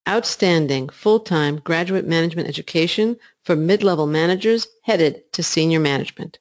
outstanding full-time graduate management education for mid-level managers headed to senior management.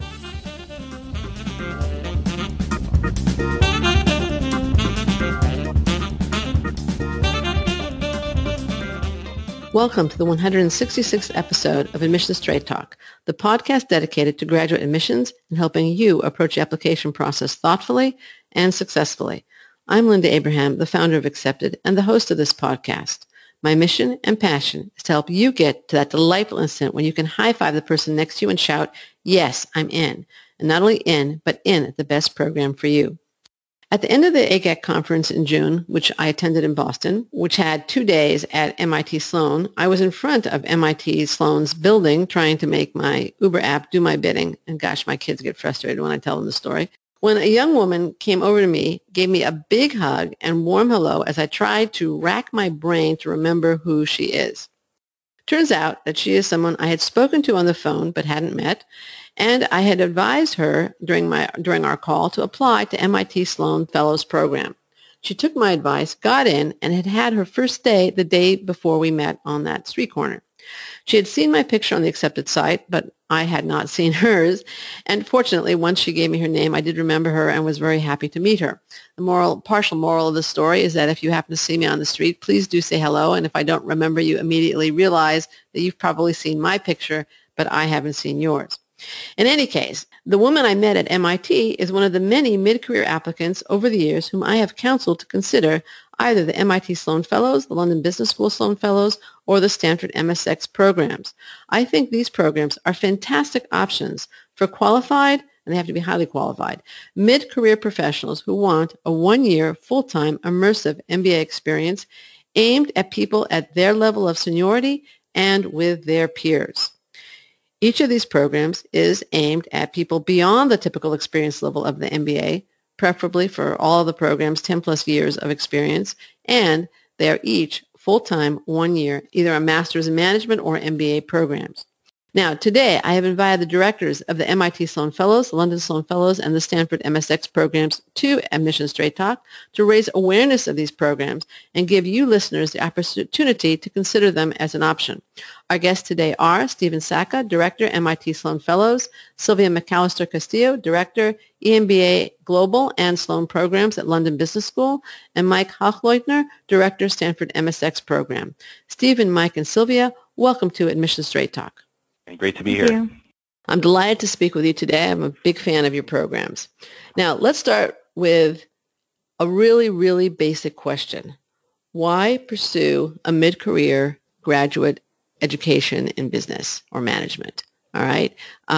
Welcome to the 166th episode of Admissions Straight Talk, the podcast dedicated to graduate admissions and helping you approach the application process thoughtfully and successfully. I'm Linda Abraham, the founder of Accepted and the host of this podcast. My mission and passion is to help you get to that delightful instant when you can high-five the person next to you and shout, "Yes, I'm in." And not only in, but in the best program for you. At the end of the AGAC conference in June, which I attended in Boston, which had 2 days at MIT Sloan, I was in front of MIT Sloan's building trying to make my Uber app do my bidding. And gosh, my kids get frustrated when I tell them the story. When a young woman came over to me, gave me a big hug and warm hello as I tried to rack my brain to remember who she is. Turns out that she is someone I had spoken to on the phone but hadn't met, and I had advised her during our call to apply to MIT Sloan Fellows Program. She took my advice, got in, and had her first day the day before we met on that street corner. She had seen my picture on the Accepted site, but I had not seen hers, and fortunately, once she gave me her name, I did remember her and was very happy to meet her. The partial moral of the story is that if you happen to see me on the street, please do say hello, and if I don't remember you immediately, realize that you've probably seen my picture, but I haven't seen yours. In any case, the woman I met at MIT is one of the many mid-career applicants over the years whom I have counseled to consider either the MIT Sloan Fellows, the London Business School Sloan Fellows, or the Stanford MSX programs. I think these programs are fantastic options for qualified, and they have to be highly qualified, mid-career professionals who want a one-year, full-time, immersive MBA experience aimed at people at their level of seniority and with their peers. Each of these programs is aimed at people beyond the typical experience level of the MBA, preferably for all of the programs 10 plus years of experience, and they are each full-time, 1 year, either a master's in management or MBA programs. Now, today, I have invited the directors of the MIT Sloan Fellows, the London Sloan Fellows, and the Stanford MSX programs to Admissions Straight Talk to raise awareness of these programs and give you listeners the opportunity to consider them as an option. Our guests today are Stephen Sacca, Director, MIT Sloan Fellows, Sylvia McAllister Castillo, Director, EMBA Global and Sloan Programs at London Business School, and Mike Hochleitner, Director, Stanford MSX Program. Stephen, Mike, and Sylvia, welcome to Admissions Straight Talk. Great to be here. Thank you. I'm delighted to speak with you today. I'm a big fan of your programs. Now, let's start with a really, really basic question. Why pursue a mid-career graduate education in business or management? All right.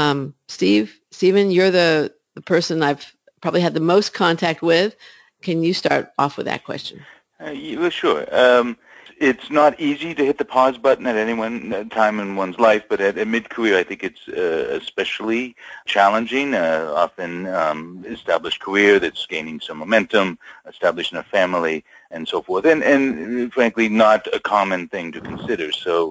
Stephen, you're the person I've probably had the most contact with. Can you start off with that question? Yeah, sure. It's not easy to hit the pause button at any one time in one's life, but at mid-career, I think it's especially challenging. Often established career that's gaining some momentum, establishing a family, and so forth, and frankly, not a common thing to consider. So,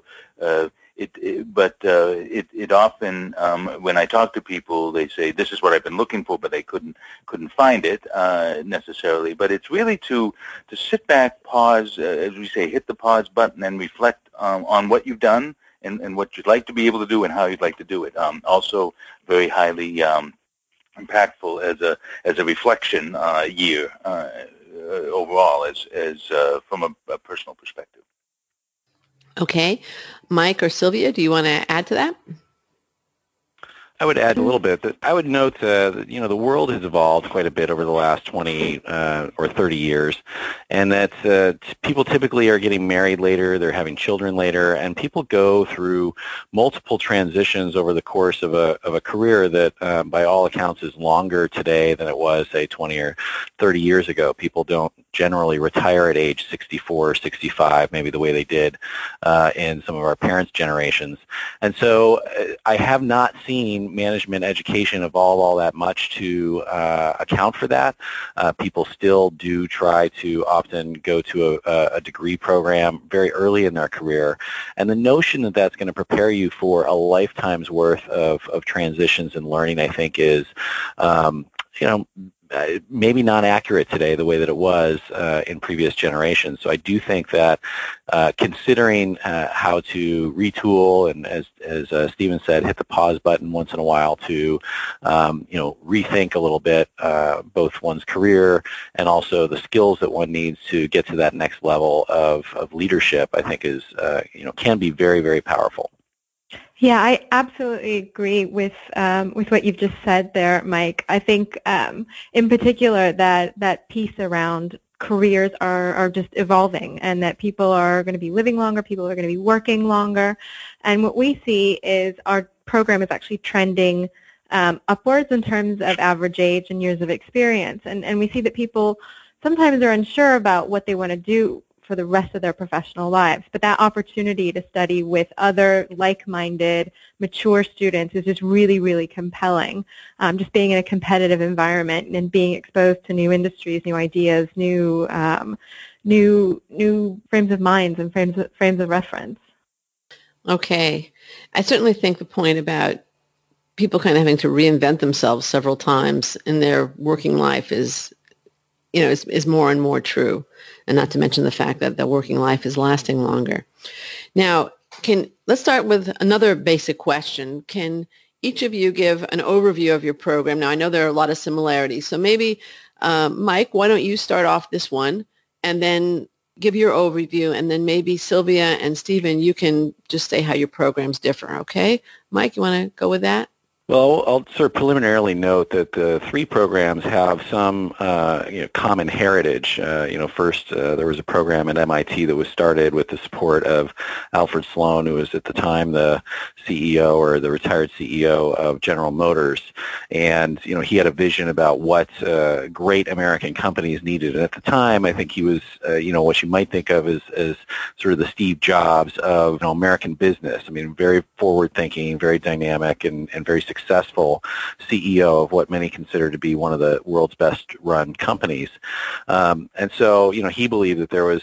it often, when I talk to people, they say this is what I've been looking for, but they couldn't find it necessarily. But it's really to sit back, pause, as we say, hit the pause button, and reflect on what you've done and what you'd like to be able to do and how you'd like to do it. Also, very highly impactful as a reflection year overall, as from a personal perspective. Okay. Mike or Sylvia, do you want to add to that? I would add a little bit. That I would note that the world has evolved quite a bit over the last 20 or 30 years, and that people typically are getting married later, they're having children later, and people go through multiple transitions over the course of a career that, by all accounts, is longer today than it was, say, 20 or 30 years ago. People don't generally retire at age 64 or 65, maybe the way they did in some of our parents' generations. And so I have not seen management education evolve all that much to account for that. People still do try to often go to a degree program very early in their career. And the notion that that's going to prepare you for a lifetime's worth of transitions and learning, I think, is maybe not accurate today the way that it was in previous generations. So I do think that considering how to retool and, as Stephen said, hit the pause button once in a while to rethink a little bit both one's career and also the skills that one needs to get to that next level of leadership, I think is can be very, very powerful. Yeah, I absolutely agree with what you've just said there, Mike. I think in particular that piece around careers are just evolving, and that people are going to be living longer, people are going to be working longer, and what we see is our program is actually trending upwards in terms of average age and years of experience, and we see that people sometimes are unsure about what they want to do for the rest of their professional lives. But that opportunity to study with other like-minded, mature students is just really, really compelling. Just being in a competitive environment and being exposed to new industries, new ideas, new frames of minds and frames of reference. Okay. I certainly think the point about people kind of having to reinvent themselves several times in their working life is more and more true, and not to mention the fact that the working life is lasting longer. Now, let's start with another basic question. Can each of you give an overview of your program? Now, I know there are a lot of similarities, so maybe, Mike, why don't you start off this one, and then give your overview, and then maybe Sylvia and Stephen, you can just say how your programs differ, okay? Mike, you want to go with that? Well, I'll sort of preliminarily note that the three programs have some common heritage. First there was a program at MIT that was started with the support of Alfred Sloan, who was at the time the CEO or the retired CEO of General Motors, and he had a vision about what great American companies needed. And at the time, I think he was what you might think of as sort of the Steve Jobs of American business. I mean, very forward-thinking, very dynamic, and very successful CEO of what many consider to be one of the world's best-run companies. And so, he believed that there was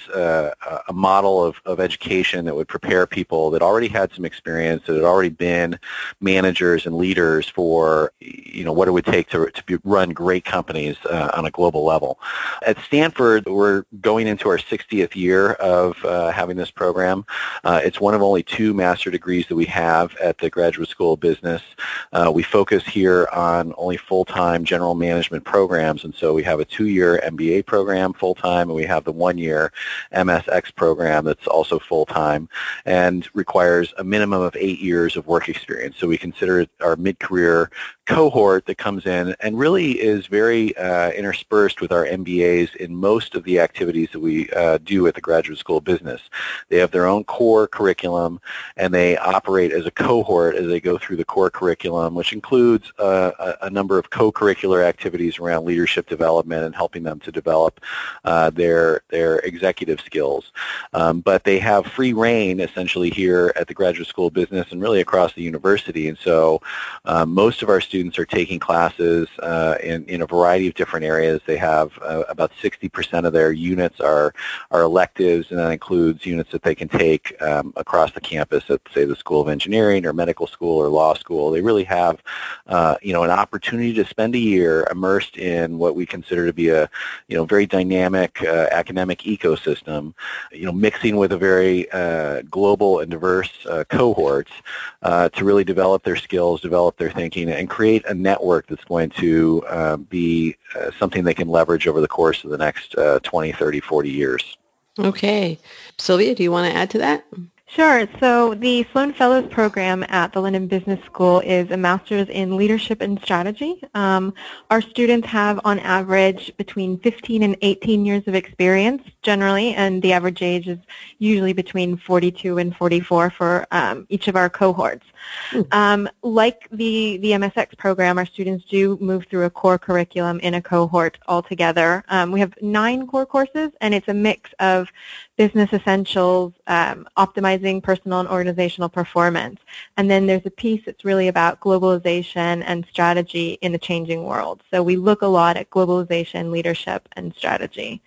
a model of education that would prepare people that already had some experience, that had already been managers and leaders for, what it would take to run great companies on a global level. At Stanford, we're going into our 60th year of having this program. It's one of only 2 master degrees that we have at the Graduate School of Business. We focus here on only full-time general management programs, and so we have a 2-year MBA program full-time, and we have the 1-year MSX program that's also full-time and requires a minimum of 8 years of work experience. So we consider it our mid-career cohort that comes in and really is very interspersed with our MBAs in most of the activities that we do at the Graduate School of Business. They have their own core curriculum, and they operate as a cohort as they go through the core curriculum, which includes a number of co-curricular activities around leadership development and helping them to develop their executive skills. But they have free reign essentially here at the Graduate School of Business and really across the university. And so most of our students are taking classes in a variety of different areas. They have about 60% of their units are electives, and that includes units that they can take across the campus at, say, the School of Engineering or medical school or law school. They really have an opportunity to spend a year immersed in what we consider to be a very dynamic academic ecosystem, mixing with a very global and diverse cohorts to really develop their skills, develop their thinking, and create a network that's going to be something they can leverage over the course of the next 20, 30, 40 years. Okay. Sylvia, do you want to add to that? Sure. So the Sloan Fellows Program at the London Business School is a master's in leadership and strategy. Our students have, on average, between 15 and 18 years of experience generally, and the average age is usually between 42 and 44 for each of our cohorts. Like the MSX program, our students do move through a core curriculum in a cohort altogether. We have 9 core courses, and it's a mix of business essentials, optimizing personal and organizational performance. And then there's a piece that's really about globalization and strategy in the changing world. So we look a lot at globalization, leadership, and strategy.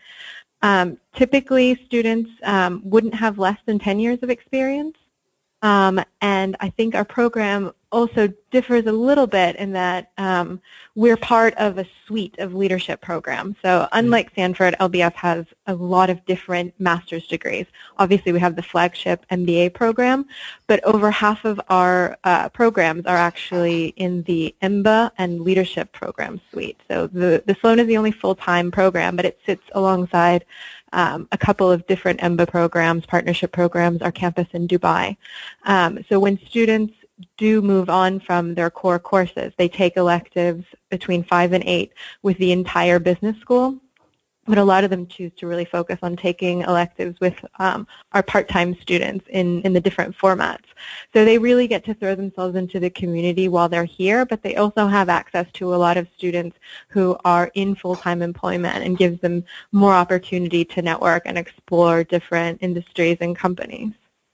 Typically, students wouldn't have less than 10 years of experience. And I think our program also differs a little bit in that we're part of a suite of leadership programs. So unlike Stanford, LBS has a lot of different master's degrees. Obviously, we have the flagship MBA program, but over half of our programs are actually in the MBA and leadership program suite. So the Sloan is the only full-time program, but it sits alongside a couple of different MBA programs, partnership programs, our campus in Dubai. So when students do move on from their core courses, they take electives between 5 and 8 with the entire business school, but a lot of them choose to really focus on taking electives with our part-time students in the different formats. So they really get to throw themselves into the community while they're here, but they also have access to a lot of students who are in full-time employment and gives them more opportunity to network and explore different industries and companies.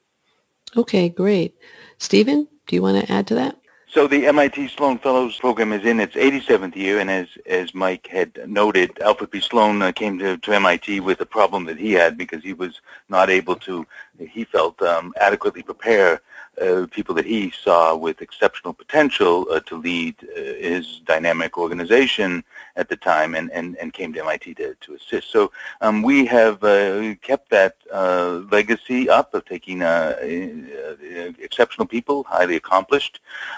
Okay, great. Stephen, do you want to add to that? So the MIT Sloan Fellows Program is in its 87th year, and as Mike had noted, Alfred P. Sloan came to MIT with a problem that he had because he was not able to, he felt, adequately prepare people that he saw with exceptional potential to lead his dynamic organization at the time, and came to MIT to assist. So we have kept that legacy up of taking exceptional people, highly accomplished,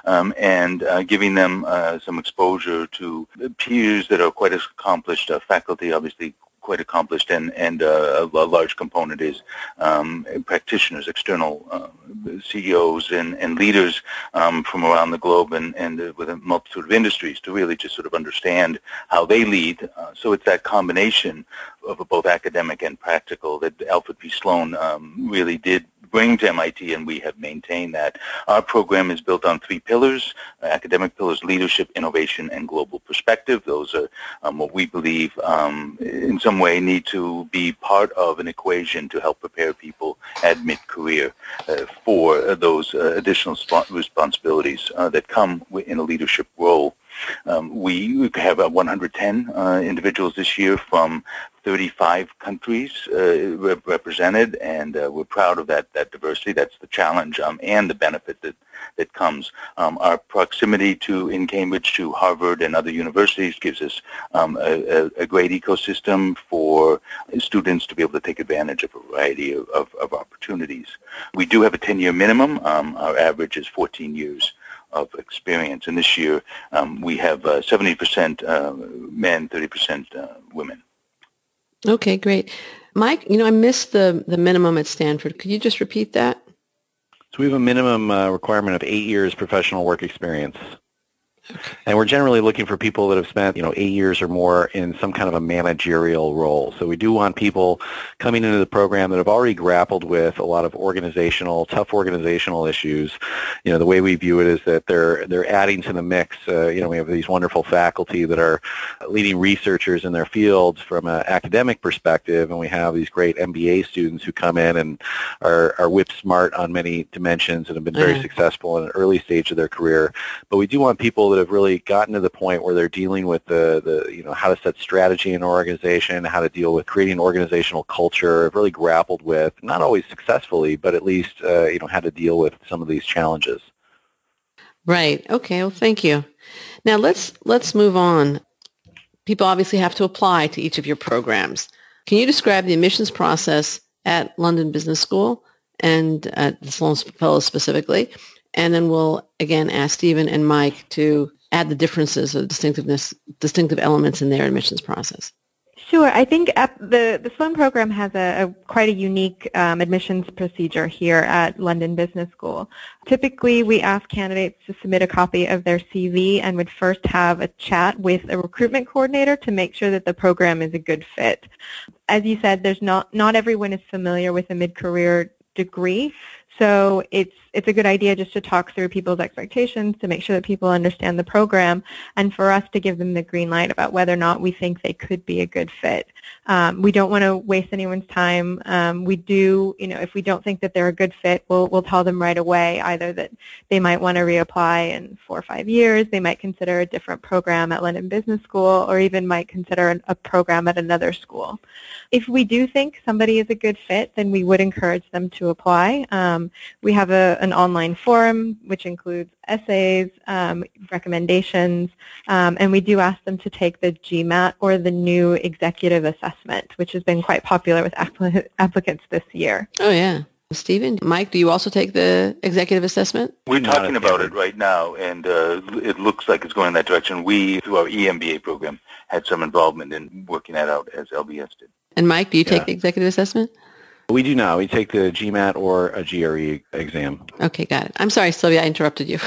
and giving them some exposure to peers that are quite as accomplished, faculty obviously quite accomplished, and a large component is practitioners, external CEOs and leaders from around the globe and with a multitude of industries to really just sort of understand how they lead. So it's that combination of both academic and practical that Alfred P. Sloan really did bring to MIT, and we have maintained that. Our program is built on 3 pillars: academic pillars, leadership, innovation, and global perspective. Those are what we believe in some way need to be part of an equation to help prepare people at mid-career for those additional responsibilities that come in a leadership role. We have 110 individuals this year from 35 countries represented, and we're proud of that diversity. That's the challenge and the benefit that comes. Our proximity in Cambridge to Harvard and other universities gives us a great ecosystem for students to be able to take advantage of a variety of opportunities. We do have a 10-year minimum. Our average is 14 years of experience, and this year we have 70% men, 30% women. Okay, great. Mike, I missed the minimum at Stanford. Could you just repeat that? So we have a minimum requirement of 8 years professional work experience. And we're generally looking for people that have spent, 8 years or more in some kind of a managerial role. So we do want people coming into the program that have already grappled with a lot of tough organizational issues. The way we view it is that they're adding to the mix. We have these wonderful faculty that are leading researchers in their fields from an academic perspective, and we have these great MBA students who come in and are whip smart on many dimensions and have been very successful in an early stage of their career. But we do want people that have really gotten to the point where they're dealing with the how to set strategy in an organization, how to deal with creating organizational culture, have really grappled with, not always successfully, but at least how to deal with some of these challenges. Right. Okay. Well, thank you. Now let's move on. People obviously have to apply to each of your programs. Can you describe the admissions process at London Business School and at the Sloan Fellows specifically? And then we'll, again, ask Stephen and Mike to add the differences or distinctive elements in their admissions process. Sure. I think the Sloan program has quite a unique admissions procedure here at London Business School. Typically, we ask candidates to submit a copy of their CV and would first have a chat with a recruitment coordinator to make sure that the program is a good fit. As you said, there's not everyone is familiar with a mid-career degree. So it's a good idea just to talk through people's expectations to make sure that people understand the program and for us to give them the green light about whether or not we think they could be a good fit. We don't want to waste anyone's time. We do, if we don't think that they're a good fit, we'll tell them right away either that they might want to reapply in 4 or 5 years, they might consider a different program at London Business School, or even might consider a program at another school. If we do think somebody is a good fit, then we would encourage them to apply. We have an online forum which includes essays, recommendations, and we do ask them to take the GMAT or the new executive assessment, which has been quite popular with applicants this year. Oh, yeah. Stephen, Mike, do you also take the executive assessment? We're talking about it right now, and it looks like it's going in that direction. We, through our EMBA program, had some involvement in working that out as LBS did. And Mike, do you take the executive assessment? We do not. We take the GMAT or a GRE exam. Okay, got it. I'm sorry, Sylvia, I interrupted you.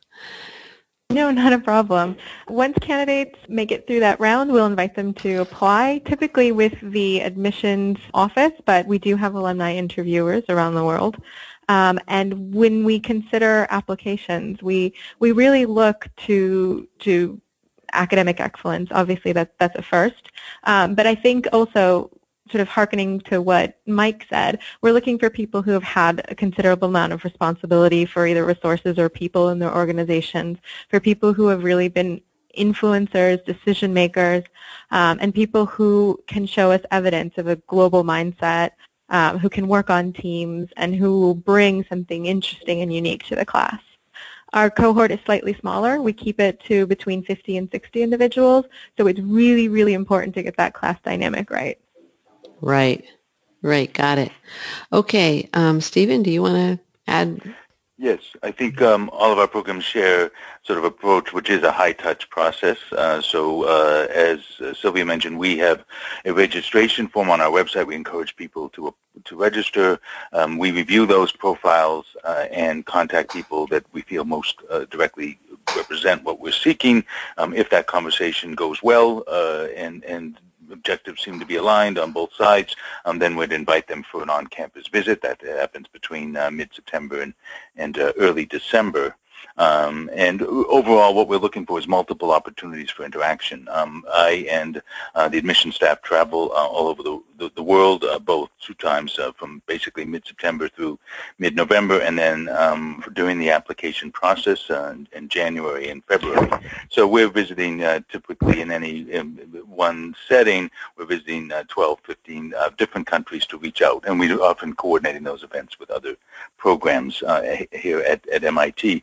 No, not a problem. Once candidates make it through that round, we'll invite them to apply, typically with the admissions office, but we do have alumni interviewers around the world. And when we consider applications, we really look to academic excellence. Obviously, that's a first. But I think also, sort of hearkening to what Mike said, we're looking for people who have had a considerable amount of responsibility for either resources or people in their organizations, for people who have really been influencers, decision makers, and people who can show us evidence of a global mindset, who can work on teams, and who will bring something interesting and unique to the class. Our cohort is slightly smaller. We keep it to between 50 and 60 individuals, so it's really, really important to get that class dynamic right. Right. Got it. Okay. Stephen, do you want to add? Yes, I think all of our programs share sort of approach, which is a high-touch process. So as Sylvia mentioned, we have a registration form on our website. We encourage people to register. We review those profiles and contact people that we feel most directly represent what we're seeking. If that conversation goes well and objectives seem to be aligned on both sides, then we'd invite them for an on-campus visit. That happens between mid-September and early December. And overall, what we're looking for is multiple opportunities for interaction. I and the admissions staff travel all over the world, both 2 times from basically mid-September through mid-November, and then during the application process in January and February. So we're visiting typically in one setting, we're visiting 12, 15 different countries to reach out, and we're often coordinating those events with other programs here at MIT.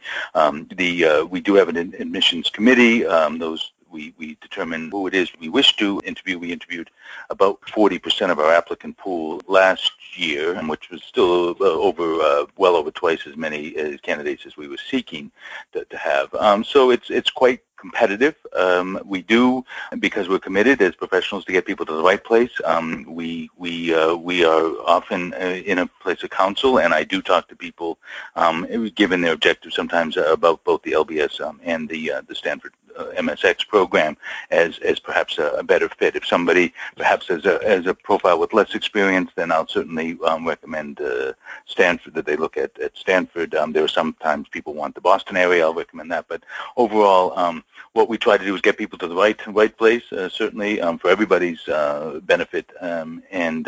We do have an admissions committee. We determine who it is we wish to interview. We interviewed about 40% of our applicant pool last year, which was still well over twice as many candidates as we were seeking to have. So it's quite competitive. We do, because we're committed as professionals to get people to the right place. We are often in a place of counsel, and I do talk to people, given their objectives sometimes, about both the LBS and the Stanford MSX program as perhaps a better fit. If somebody perhaps has a profile with less experience, then I'll certainly recommend Stanford, that they look at Stanford. There are sometimes people want the Boston area. I'll recommend that. But overall, what we try to do is get people to the right place, certainly for everybody's benefit, and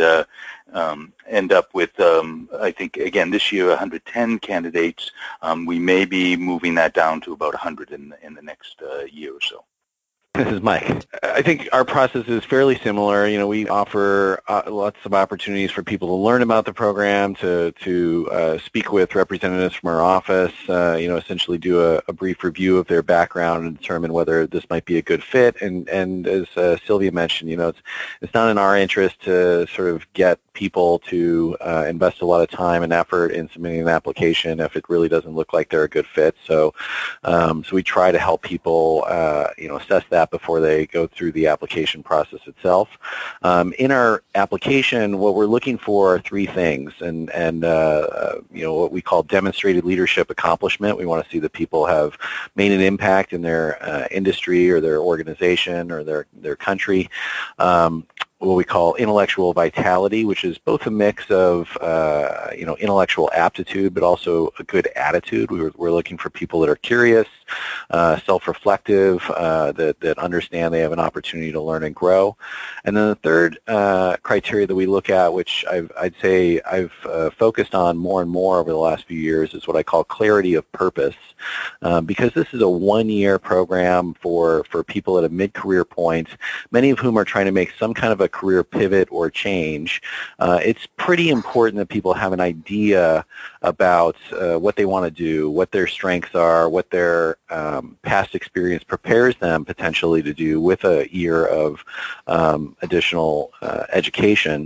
end up with, I think, again, this year 110 candidates. We may be moving that down to about 100 in the next year or so. This is Mike. I think our process is fairly similar. You know, we offer lots of opportunities for people to learn about the program, to speak with representatives from our office, essentially do a brief review of their background and determine whether this might be a good fit. And as Sylvia mentioned, it's not in our interest to sort of get people to invest a lot of time and effort in submitting an application if it really doesn't look like they're a good fit. So we try to help people, assess that before they go through the application process itself. In our application, what we're looking for are 3 things, and what we call demonstrated leadership accomplishment. We want to see that people have made an impact in their industry or their organization or their country. What we call intellectual vitality, which is both a mix of intellectual aptitude, but also a good attitude. We're looking for people that are curious, self-reflective, that understand they have an opportunity to learn and grow. And then the third criteria that we look at, which I'd say I've focused on more and more over the last few years, is what I call clarity of purpose, because this is a 1-year program for people at a mid-career point, many of whom are trying to make some kind of a career pivot or change, it's pretty important that people have an idea about what they want to do, what their strengths are, what their past experience prepares them potentially to do with a year of additional education.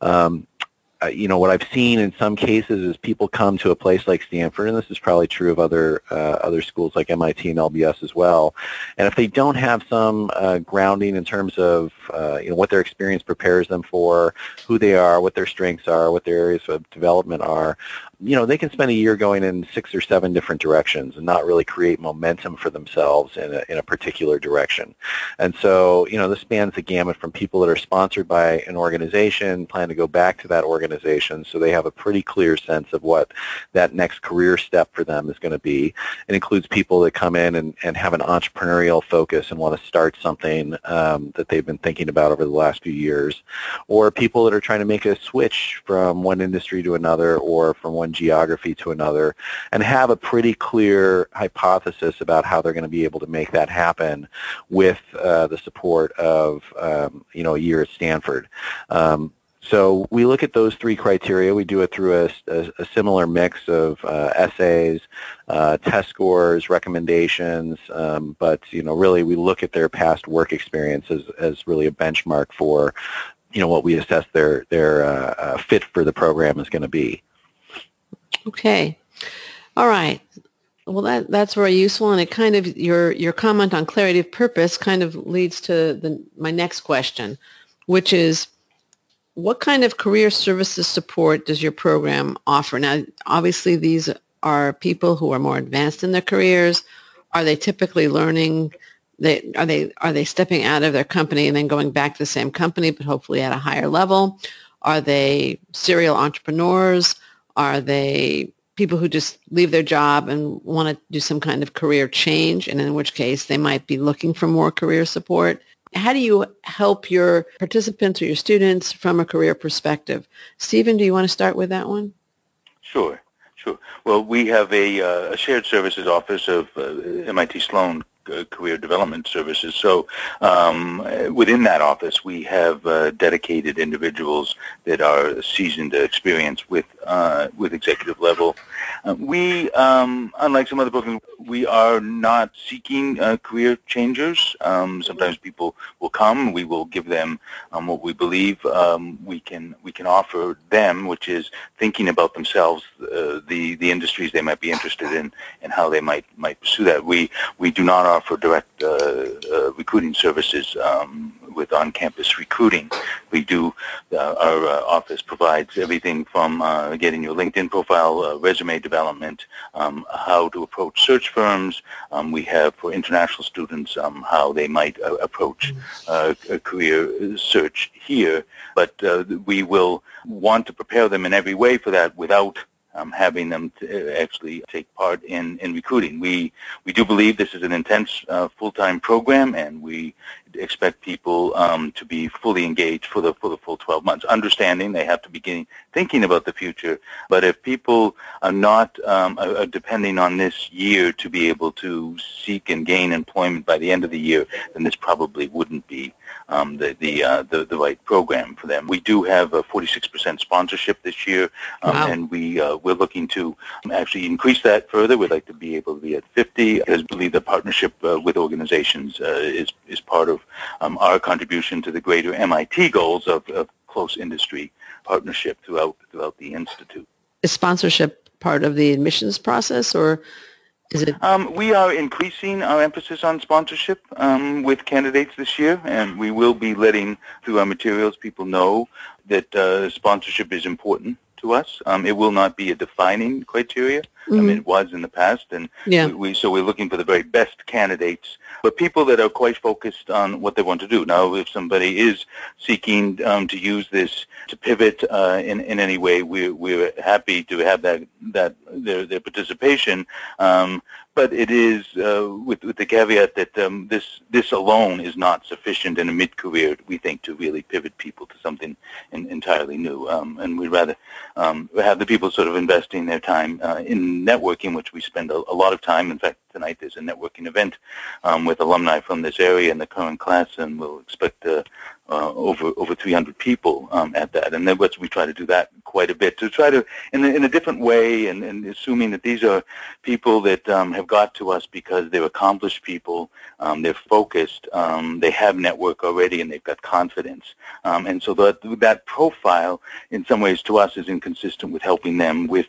What I've seen in some cases is people come to a place like Stanford, and this is probably true of other schools like MIT and LBS as well. And if they don't have some grounding in terms of what their experience prepares them for, who they are, what their strengths are, what their areas of development are, they can spend a year going in 6 or 7 different directions and not really create momentum for themselves in a particular direction. And so, this spans the gamut from people that are sponsored by an organization, plan to go back to that organization, so they have a pretty clear sense of what that next career step for them is going to be. It includes people that come in and have an entrepreneurial focus and want to start something that they've been thinking about over the last few years, or people that are trying to make a switch from one industry to another or from one geography to another, and have a pretty clear hypothesis about how they're going to be able to make that happen with the support of a year at Stanford. So we look at those 3 criteria. We do it through a similar mix of essays, test scores, recommendations, but really we look at their past work experience as really a benchmark for what we assess their fit for the program is going to be. Okay. All right. Well, that's very useful, and it kind of your comment on clarity of purpose kind of leads to my next question, which is, what kind of career services support does your program offer? Now, obviously, these are people who are more advanced in their careers. Are they typically learning? Are they stepping out of their company and then going back to the same company, but hopefully at a higher level? Are they serial entrepreneurs? Are they people who just leave their job and want to do some kind of career change, and in which case they might be looking for more career support? How do you help your participants or your students from a career perspective? Stephen, do you want to start with that one? Sure. Well, we have a shared services office of MIT Sloan Career Development Services. So within that office, we have dedicated individuals that are seasoned experience with executive level. We, unlike some other programs, we are not seeking career changers. Sometimes people will come. We will give them what we believe we can offer them, which is thinking about themselves, the industries they might be interested in, and how they might pursue that. We do not offer direct recruiting services with on-campus recruiting. We do. Our office provides everything from getting your LinkedIn profile, resume development, how to approach search firms. We have for international students how they might approach a career search here. But we will want to prepare them in every way for that without having them to actually take part in recruiting. We do believe this is an intense full-time program, and we expect people to be fully engaged for the full 12 months, understanding they have to begin thinking about the future. But if people are not are depending on this year to be able to seek and gain employment by the end of the year, then this probably wouldn't be the right program for them. We do have a 46% sponsorship this year, and we're looking to actually increase that further. We'd like to be able to be at 50, because we believe the partnership with organizations is part of our contribution to the greater MIT goals of close industry partnership throughout the institute. Is sponsorship part of the admissions process, or is it? We are increasing our emphasis on sponsorship with candidates this year, and we will be letting, through our materials, people know that sponsorship is important to us. It will not be a defining criteria. I mean, it was in the past, and so we're looking for the very best candidates, but people that are quite focused on what they want to do. Now, if somebody is seeking to use this to pivot in any way, we're happy to have their participation. But it is with the caveat that this alone is not sufficient in a mid-career, we think, to really pivot people to something entirely new. And we'd rather have the people sort of investing their time in networking, which we spend a lot of time. In fact, tonight there's a networking event with alumni from this area in the current class, and we'll expect over 300 people at that. And then we try to do that quite a bit, to try to, in a different way, and assuming that these are people that have got to us because they're accomplished people, they're focused, they have network already, and they've got confidence. And so that profile, in some ways, to us, is inconsistent with helping them with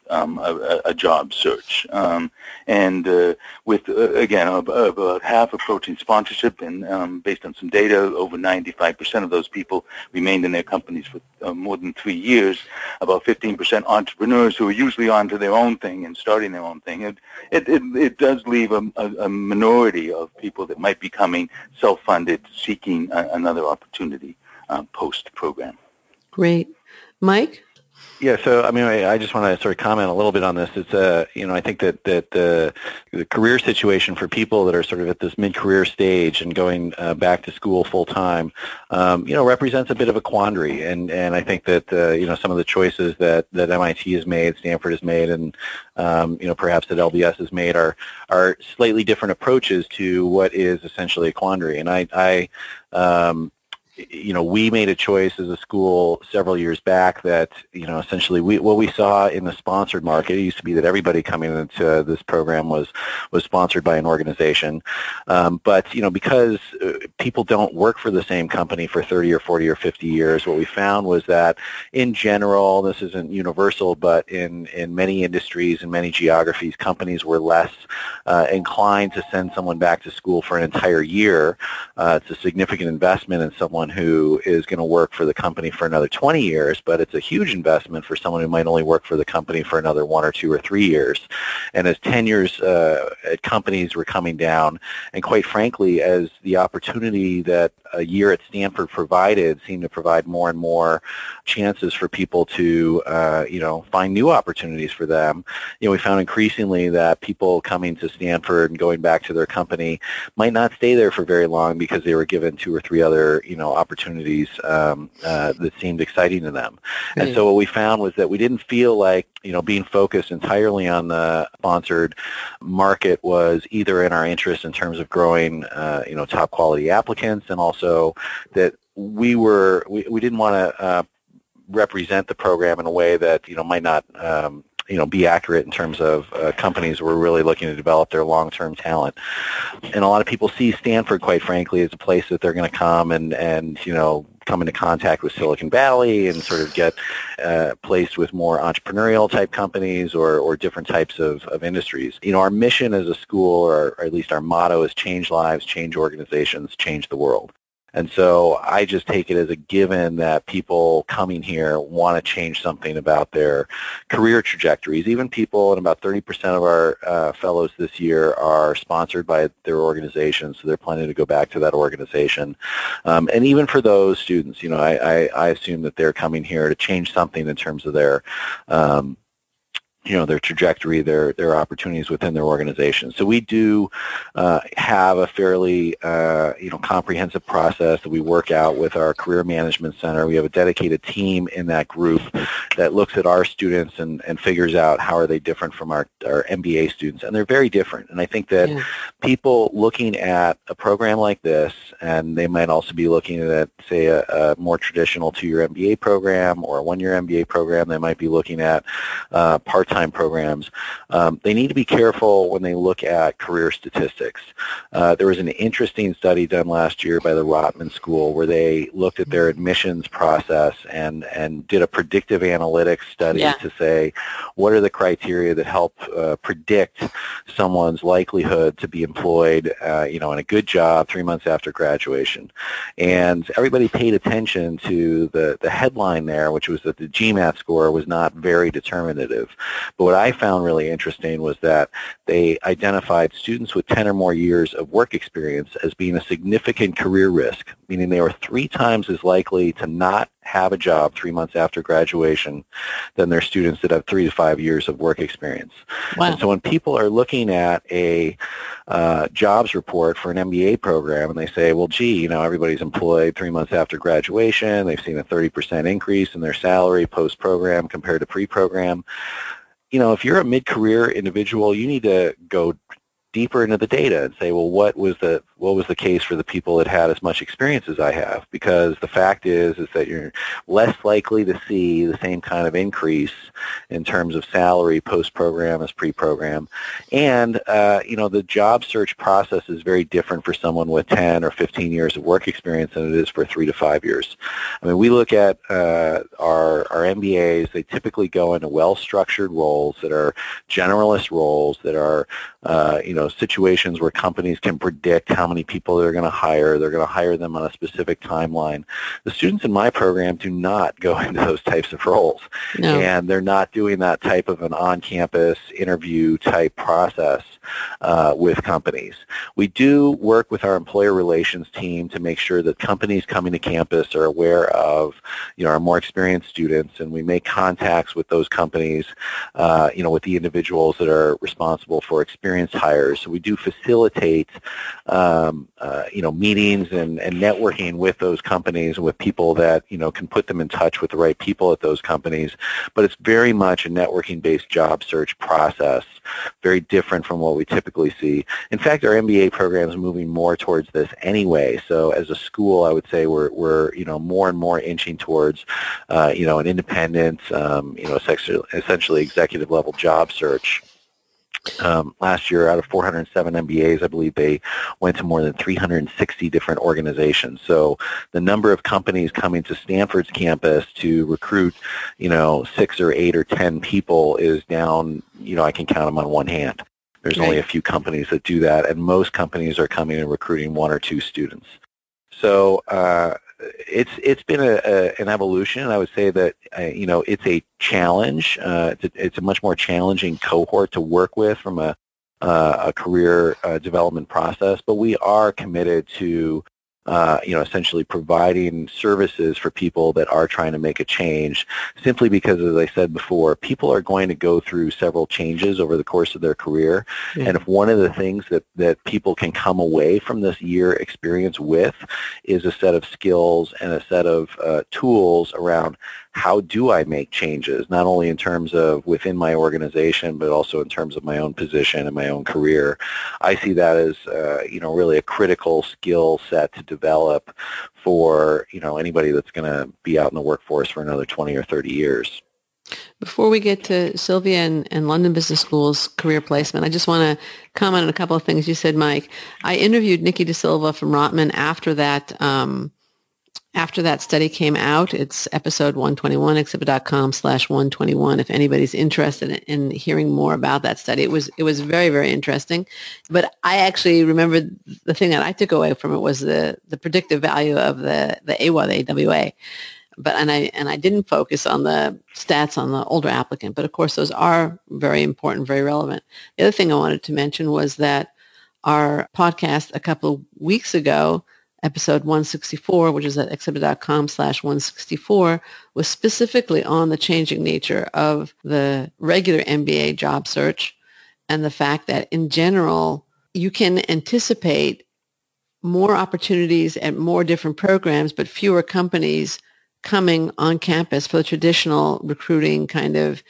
a job search. And with, again, about half approaching sponsorship, and based on some data, over 95% of those people remained in their companies for more than 3 years. About 15% entrepreneurs who are usually on to their own thing and starting their own thing. It does leave a minority of people that might be coming self-funded, seeking another opportunity post-program. Great. Mike? Yeah, so I mean, I just want to sort of comment a little bit on this. It's I think that the career situation for people that are sort of at this mid-career stage and going back to school full time, represents a bit of a quandary. And I think that some of the choices that MIT has made, Stanford has made, and perhaps that LBS has made are slightly different approaches to what is essentially a quandary. And we made a choice as a school several years back that, essentially what we saw in the sponsored market, it used to be that everybody coming into this program was sponsored by an organization. But because people don't work for the same company for 30 or 40 or 50 years, what we found was that in general, this isn't universal, but in many industries and many geographies, companies were less inclined to send someone back to school for an entire year. It's a significant investment in someone who is going to work for the company for another 20 years, but it's a huge investment for someone who might only work for the company for another 1 or 2 or 3 years. And as tenures at companies were coming down, and quite frankly, as the opportunity that a year at Stanford provided seemed to provide more and more chances for people to, find new opportunities for them, we found increasingly that people coming to Stanford and going back to their company might not stay there for very long because they were given 2 or 3 other, opportunities that seemed exciting to them. Right. And so what we found was that we didn't feel like, being focused entirely on the sponsored market was either in our interest in terms of growing, top quality applicants, and also that we didn't want to represent the program in a way that, might not be accurate in terms of companies who are really looking to develop their long-term talent. And a lot of people see Stanford, quite frankly, as a place that they're going to come and come into contact with Silicon Valley and sort of get placed with more entrepreneurial type companies or different types of industries. Our mission as a school, or at least our motto, is change lives, change organizations, change the world. And so I just take it as a given that people coming here want to change something about their career trajectories. Even people, and about 30% of our fellows this year are sponsored by their organization, so they're planning to go back to that organization. And even for those students, I assume that they're coming here to change something in terms of their their trajectory, their opportunities within their organization. So we do have a fairly, comprehensive process that we work out with our Career Management Center. We have a dedicated team in that group that looks at our students and figures out how are they different from our MBA students. And they're very different. And I think that people looking at a program like this, and they might also be looking at, say, a more traditional 2-year MBA program or a 1-year MBA program, they might be looking at part-time programs. They need to be careful when they look at career statistics. There was an interesting study done last year by the Rotman School where they looked at their admissions process and did a predictive analytics study to say what are the criteria that help predict someone's likelihood to be employed in a good job 3 months after graduation. And everybody paid attention to the headline there, which was that the GMAT score was not very determinative. But what I found really interesting was that they identified students with 10 or more years of work experience as being a significant career risk, meaning they were 3 times as likely to not have a job 3 months after graduation than their students that have 3 to 5 years of work experience. Wow. And so when people are looking at a jobs report for an MBA program and they say, well, gee, everybody's employed 3 months after graduation, they've seen a 30% increase in their salary post-program compared to pre-program. If you're a mid-career individual, you need to go deeper into the data and say, well, what was the case for the people that had as much experience as I have? Because the fact is that you're less likely to see the same kind of increase in terms of salary post-program as pre-program. And, the job search process is very different for someone with 10 or 15 years of work experience than it is for 3 to 5 years. I mean, we look at our MBAs. They typically go into well-structured roles that are generalist roles that are situations where companies can predict how many people they're going to hire. They're going to hire them on a specific timeline. The students in my program do not go into those types of roles. No. And they're not doing that type of an on-campus interview type process with companies. We do work with our employer relations team to make sure that companies coming to campus are aware of, our more experienced students, and we make contacts with those companies, with the individuals that are responsible for experienced hires. So we do facilitate, meetings and networking with those companies and with people that, can put them in touch with the right people at those companies. But it's very much a networking-based job search process, very different from what we typically see. In fact, our MBA program is moving more towards this anyway. So as a school, I would say we're more and more inching towards, an independent, essentially executive level job search. Last year, out of 407 MBAs, I believe they went to more than 360 different organizations. So the number of companies coming to Stanford's campus to recruit, 6 or 8 or 10 people is down, I can count them on one hand. There's only a few companies that do that, and most companies are coming and recruiting 1 or 2 students. So it's been an evolution. I would say that it's a challenge. It's a much more challenging cohort to work with from a career development process. But we are committed to essentially providing services for people that are trying to make a change, simply because, as I said before, people are going to go through several changes over the course of their career. Yeah. And if one of the things that people can come away from this year experience with is a set of skills and a set of tools around how do I make changes, not only in terms of within my organization, but also in terms of my own position and my own career, I see that as, really a critical skill set to develop for, anybody that's going to be out in the workforce for another 20 or 30 years. Before we get to Sylvia and London Business School's career placement, I just want to comment on a couple of things you said, Mike. I interviewed Nikki DeSilva from Rotman after that study came out. It's episode 121, exhibit.com/121, if anybody's interested in hearing more about that study. It was very, very interesting. But I actually remember the thing that I took away from it was the predictive value of the AWA, the AWA. And I didn't focus on the stats on the older applicant. But of course, those are very important, very relevant. The other thing I wanted to mention was that our podcast a couple of weeks ago, episode 164, which is at exhibit.com/164, was specifically on the changing nature of the regular MBA job search and the fact that in general, you can anticipate more opportunities at more different programs, but fewer companies coming on campus for the traditional recruiting kind of,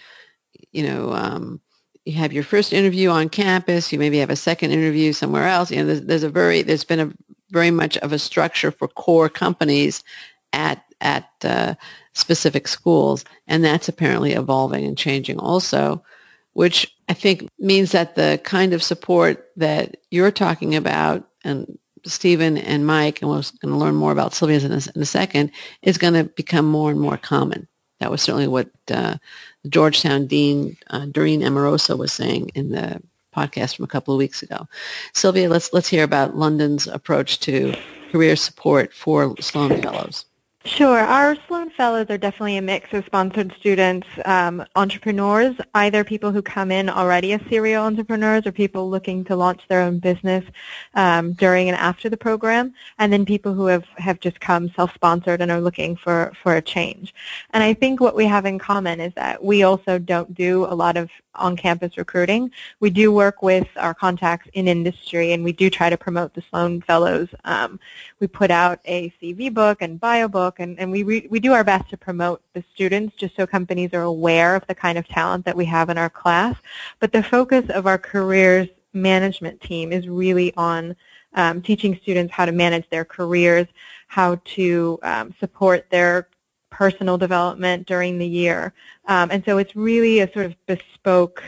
you have your first interview on campus, you maybe have a second interview somewhere else. There's been a very much of a structure for core companies at specific schools, and that's apparently evolving and changing also, which I think means that the kind of support that you're talking about, and Stephen and Mike, and we're going to learn more about Sylvia's in a second, is going to become more and more common. That was certainly what the Georgetown Dean, Doreen Amoroso, was saying in the podcast from a couple of weeks ago. Sylvia, let's hear about London's approach to career support for Sloan Fellows. Sure. Our Sloan Fellows are definitely a mix of sponsored students, entrepreneurs, either people who come in already as serial entrepreneurs or people looking to launch their own business during and after the program, and then people who have just come self-sponsored and are looking for a change. And I think what we have in common is that we also don't do a lot of on-campus recruiting. We do work with our contacts in industry, and we do try to promote the Sloan Fellows. We put out a CV book and bio book, and we do our best to promote the students just so companies are aware of the kind of talent that we have in our class. But the focus of our careers management team is really on teaching students how to manage their careers, how to support their personal development during the year. And so it's really a sort of bespoke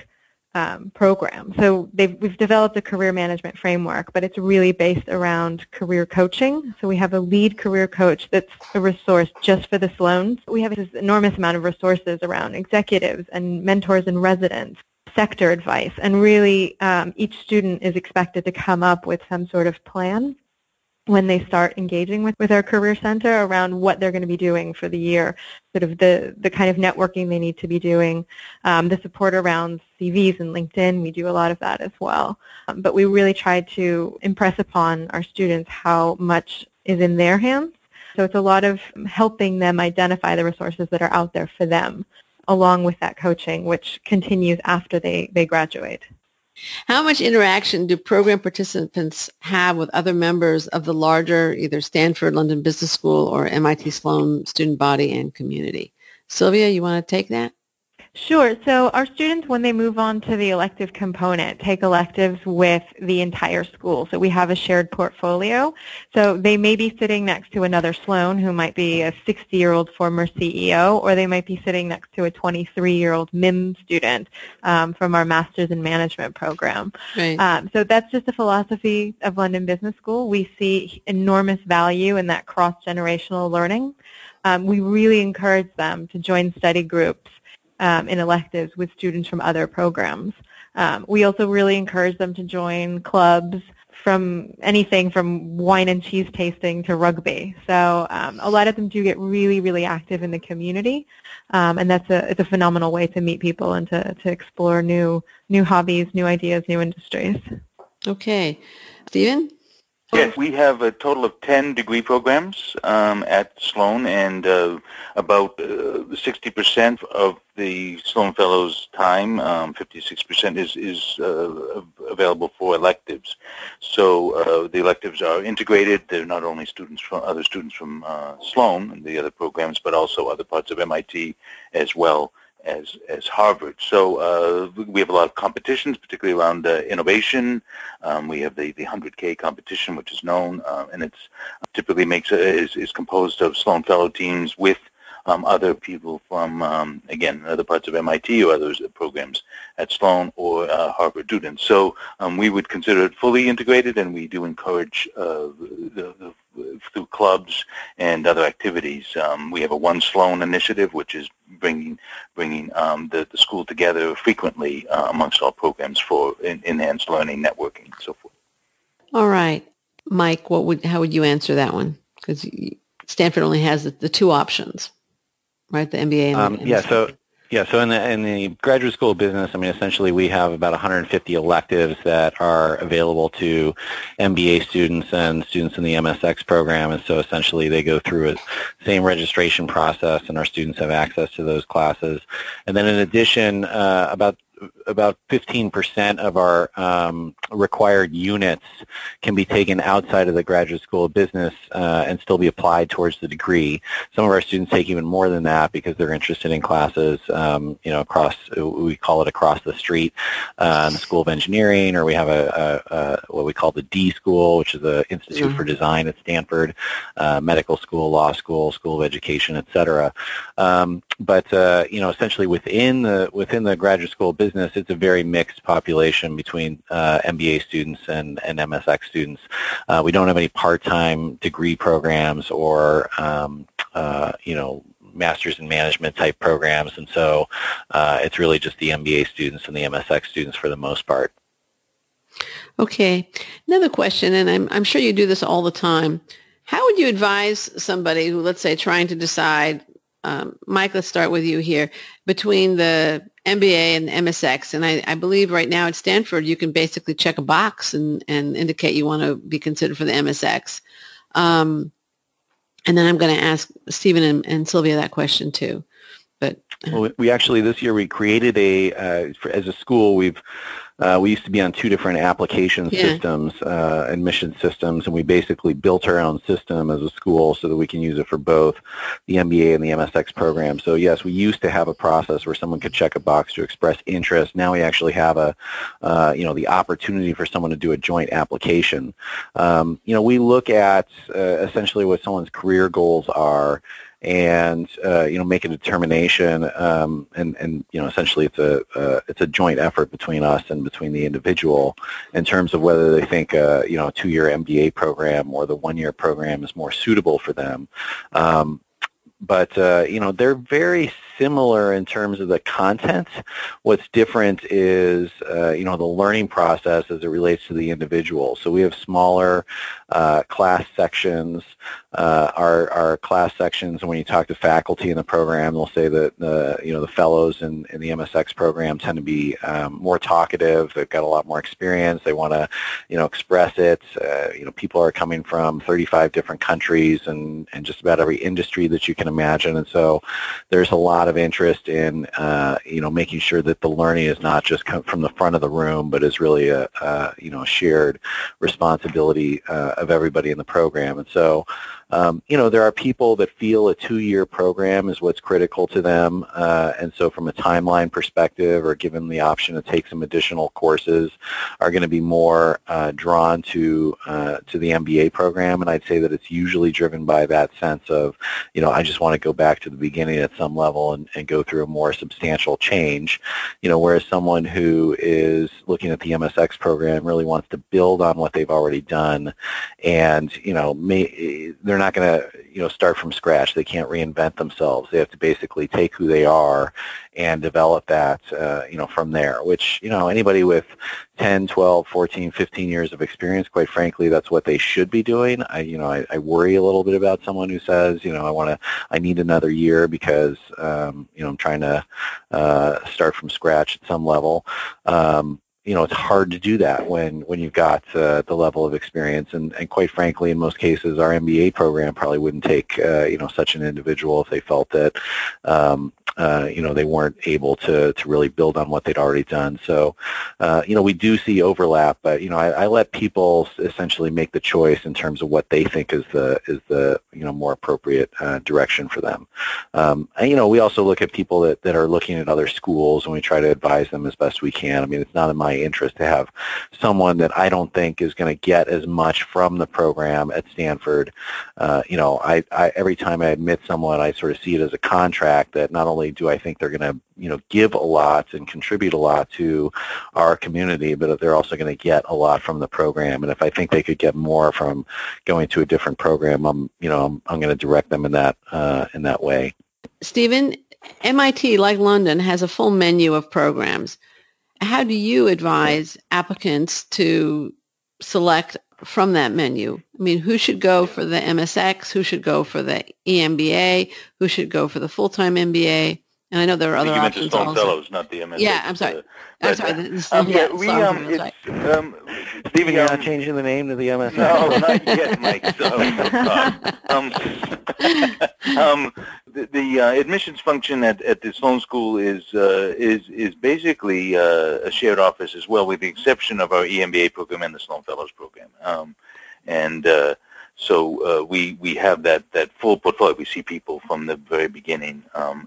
program. So we've developed a career management framework, but it's really based around career coaching. So we have a lead career coach that's a resource just for the Sloans. We have this enormous amount of resources around executives and mentors and residents, sector advice, and really each student is expected to come up with some sort of plan when they start engaging with our career center around what they're going to be doing for the year, sort of the kind of networking they need to be doing, the support around CVs and LinkedIn. We do a lot of that as well. But we really try to impress upon our students how much is in their hands. So it's a lot of helping them identify the resources that are out there for them, along with that coaching, which continues after they graduate. How much interaction do program participants have with other members of the larger either Stanford, London Business School, or MIT Sloan student body and community? Sylvia, you want to take that? Sure. So our students, when they move on to the elective component, take electives with the entire school. So we have a shared portfolio. So they may be sitting next to another Sloan who might be a 60-year-old former CEO, or they might be sitting next to a 23-year-old MIM student from our Master's in Management program. Right. So that's just a philosophy of London Business School. We see enormous value in that cross-generational learning. We really encourage them to join study groups in electives with students from other programs. We also really encourage them to join clubs from anything from wine and cheese tasting to rugby. So a lot of them do get really, really active in the community, and it's a phenomenal way to meet people and to explore new hobbies, new ideas, new industries. Okay. Stephen? Yes, we have a total of 10 degree programs at Sloan, and about 60% of the Sloan Fellows' time, 56% is available for electives. So the electives are integrated. They're not only other students from Sloan and the other programs, but also other parts of MIT as well as Harvard. So we have a lot of competitions, particularly around innovation. We have the 100K competition, which is known, and it's typically is composed of Sloan Fellow teams with other people from, again, other parts of MIT or other programs at Sloan or Harvard students. So we would consider it fully integrated, and we do encourage through clubs and other activities. We have a One Sloan initiative, which is bringing the school together frequently amongst all programs for enhanced learning, networking, and so forth. All right. Mike, how would you answer that one? Because Stanford only has the two options, right? The MBA and the So in the graduate school of business, I mean, essentially we have about 150 electives that are available to MBA students and students in the MSX program, and so essentially they go through a same registration process, and our students have access to those classes. And then in addition, about 15% of our required units can be taken outside of the graduate school of business and still be applied towards the degree. Some of our students take even more than that because they're interested in classes, across, we call it across the street, in the School of Engineering, or we have what we call the D School, which is the Institute for Design at Stanford, medical school, law school, School of Education, et cetera. But essentially within the graduate school of business, it's a very mixed population between MBA students and MSX students. We don't have any part-time degree programs or Master's in Management type programs, and so it's really just the MBA students and the MSX students for the most part. Okay. Another question, and I'm sure you do this all the time. How would you advise somebody who, let's say, trying to decide, Mike, let's start with you here, between the MBA and the MSX, and I believe right now at Stanford you can basically check a box and indicate you want to be considered for the MSX. And then I'm going to ask Stephen and Sylvia that question too. But well, we actually this year we created as a school we've we used to be on two different application systems, admission systems, and we basically built our own system as a school so that we can use it for both the MBA and the MSX program. So yes, we used to have a process where someone could check a box to express interest. Now we actually have the opportunity for someone to do a joint application. We look at essentially what someone's career goals are, and make a determination, and essentially it's a joint effort between us and between the individual in terms of whether they think a 2-year MBA program or the 1-year program is more suitable for them. But they're very similar in terms of the content. What's different is the learning process as it relates to the individual. So we have smaller class sections. Our class sections, and when you talk to faculty in the program, they'll say that the fellows in the MSX program tend to be more talkative. They've got a lot more experience. They want to express it. People are coming from 35 different countries and just about every industry that you can imagine, and so there's a lot of interest in making sure that the learning is not just from the front of the room, but is really a shared responsibility of everybody in the program. And so there are people that feel a 2-year program is what's critical to them, and so from a timeline perspective, or given the option to take some additional courses, are going to be more drawn to the MBA program. And I'd say that it's usually driven by that sense of, I just want to go back to the beginning at some level and go through a more substantial change, whereas someone who is looking at the MSX program really wants to build on what they've already done, and they're not going to start from scratch. They can't reinvent themselves. They have to basically take who they are and develop that from there, which anybody with 10, 12, 14, 15 years of experience, quite frankly, that's what they should be doing. I worry a little bit about someone who says, I need another year because I'm trying to start from scratch at some level. It's hard to do that when you've got the level of experience, and quite frankly, in most cases, our MBA program probably wouldn't take such an individual if they felt that they weren't able to really build on what they'd already done. So we do see overlap, but I let people essentially make the choice in terms of what they think is the more appropriate direction for them. We also look at people that are looking at other schools, and we try to advise them as best we can. I mean, it's not in my interest to have someone that I don't think is going to get as much from the program at Stanford. I every time I admit someone, I sort of see it as a contract that not only do I think they're going to give a lot and contribute a lot to our community, but if they're also going to get a lot from the program. And if I think they could get more from going to a different program, I'm going to direct them in that way. Stephen, MIT, like London, has a full menu of programs. How do you advise applicants to select from that menu? I mean, who should go for the MSX? Who should go for the EMBA? Who should go for the full-time MBA? And I know there are other options also. You meant the Sloan Fellows, not the MSX. Yeah, I'm sorry. I'm sorry. Stephen, you're not changing the name to the MSX? No, not yet, Mike. The admissions function at the Sloan School is basically a shared office as well, with the exception of our EMBA program and the Sloan Fellows program. So we have that full portfolio. We see people from the very beginning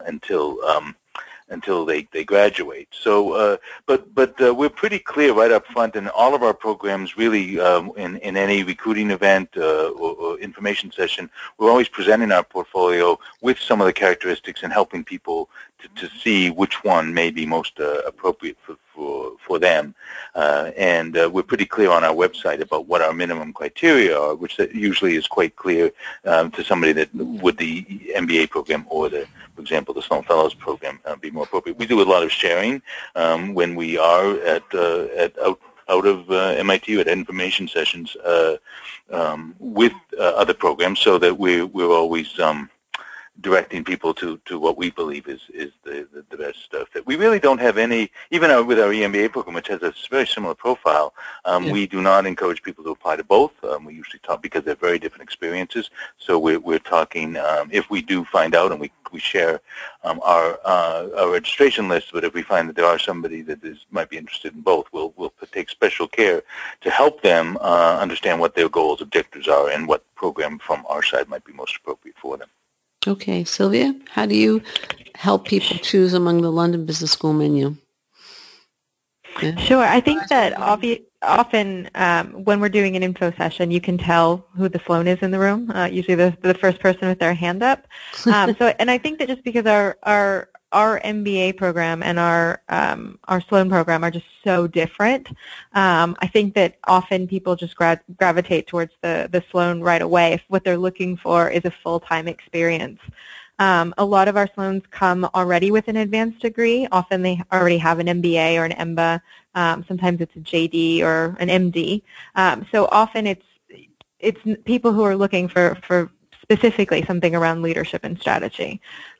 until they graduate. So, but we're pretty clear right up front in all of our programs. Really, in any recruiting event or information session, we're always presenting our portfolio with some of the characteristics and helping people to see which one may be most appropriate for them. And we're pretty clear on our website about what our minimum criteria are, which usually is quite clear to somebody that would the MBA program or for example, the Sloan Fellows program be more appropriate. We do a lot of sharing when we are out of MIT at information sessions with other programs, so that we're always directing people to what we believe is the best fit. We really don't have any, even with our EMBA program, which has a very similar profile, we do not encourage people to apply to both. We usually talk, because they're very different experiences, so we're talking, if we do find out, and we share our registration list, but if we find that there are somebody that might be interested in both, we'll take special care to help them understand what their goals, objectives are, and what program from our side might be most appropriate for them. Okay, Sylvia, how do you help people choose among the London Business School menu? Yeah. Sure. I think that often when we're doing an info session, you can tell who the Sloan is in the room, usually the first person with their hand up. And I think that just because our MBA program and our Sloan program are just so different, I think that often people just gravitate towards the Sloan right away if what they're looking for is a full-time experience. A lot of our Sloans come already with an advanced degree. Often they already have an MBA or an MBA. Sometimes it's a JD or an MD. So often it's people who are looking for specifically something around leadership and strategy.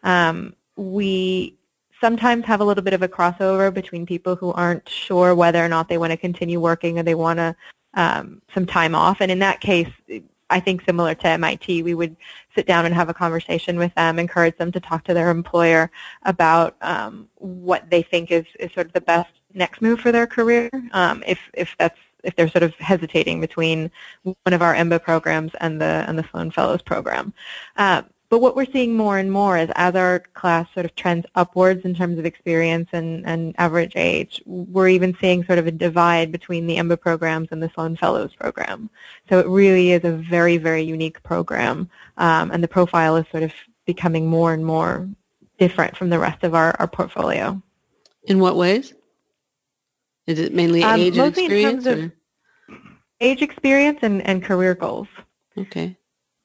We sometimes have a little bit of a crossover between people who aren't sure whether or not they want to continue working or they want some time off. And in that case, I think similar to MIT, we would sit down and have a conversation with them, encourage them to talk to their employer about what they think is sort of the best next move for their career, if they're sort of hesitating between one of our MBA programs and the Sloan Fellows program. But what we're seeing more and more is as our class sort of trends upwards in terms of experience and average age, we're even seeing sort of a divide between the MBA programs and the Sloan Fellows program. So it really is a very, very unique program, and the profile is sort of becoming more and more different from the rest of our portfolio. In what ways? Is it mainly age and experience? Mostly in terms of age, experience, and career goals. Okay.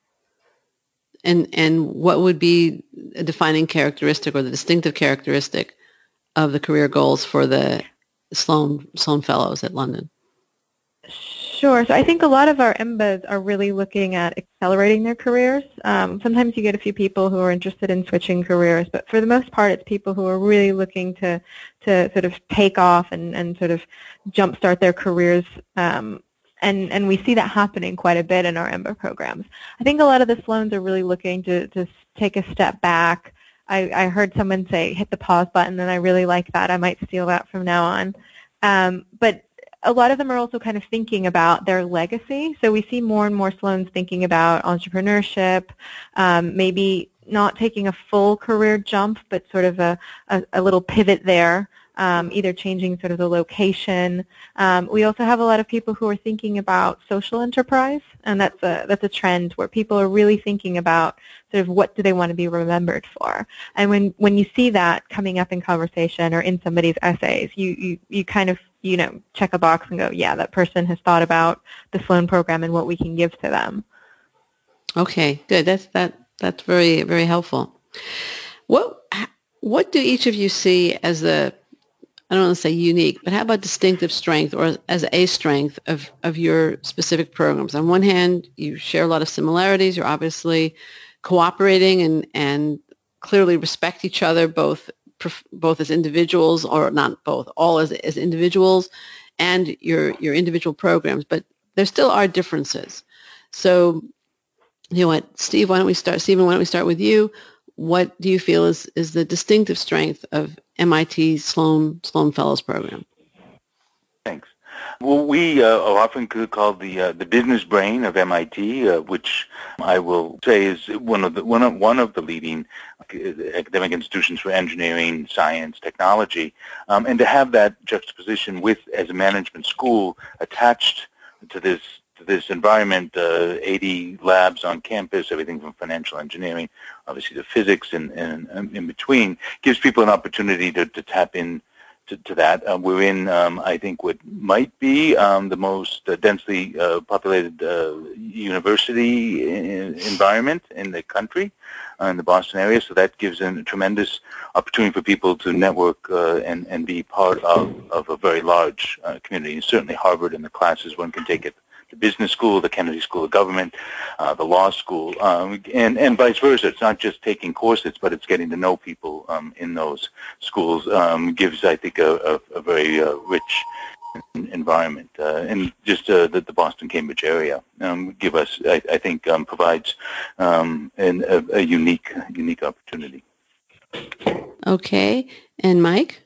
And what would be a defining characteristic or the distinctive characteristic of the career goals for the Sloan Fellows at London? Sure. So I think a lot of our MBAs are really looking at accelerating their careers. Sometimes you get a few people who are interested in switching careers, but for the most part, it's people who are really looking to sort of take off and sort of jumpstart their careers. And we see that happening quite a bit in our MBA programs. I think a lot of the Sloans are really looking to take a step back. I heard someone say, hit the pause button, and I really like that. I might steal that from now on. But a lot of them are also kind of thinking about their legacy. So we see more and more Sloans thinking about entrepreneurship, maybe not taking a full career jump, but sort of a little pivot there. Either changing sort of the location. We also have a lot of people who are thinking about social enterprise, and that's a trend where people are really thinking about sort of what do they want to be remembered for. And when you see that coming up in conversation or in somebody's essays, you kind of check a box and go, yeah, that person has thought about the Sloan program and what we can give to them. Okay, good. That's very, very helpful. What do each of you see as I don't want to say unique, but how about distinctive strength or as a strength of your specific programs? On one hand, you share a lot of similarities. You're obviously cooperating and clearly respect each other, both as individuals, or not both, all as individuals, and your individual programs. But there still are differences. So, you know what, Stephen, why don't we start with you? What do you feel is the distinctive strength of MIT Sloan Fellows program? Thanks. Well, we are often called the business brain of MIT, which I will say is one of the leading academic institutions for engineering, science, technology, and to have that juxtaposition as a management school attached to this environment, 80 labs on campus, everything from financial engineering, obviously to physics and in between, gives people an opportunity to tap in to that. We're in, I think, what might be the most densely populated university environment in the country, in the Boston area, so that gives a tremendous opportunity for people to network and be part of a very large community. And certainly Harvard and the classes one can take at business school, the Kennedy School of Government, the law school, and vice versa. It's not just taking courses, but it's getting to know people in those schools. Gives, I think, a very rich environment, and just the Boston Cambridge area give us, I think, provides a unique opportunity. Okay, and Mike?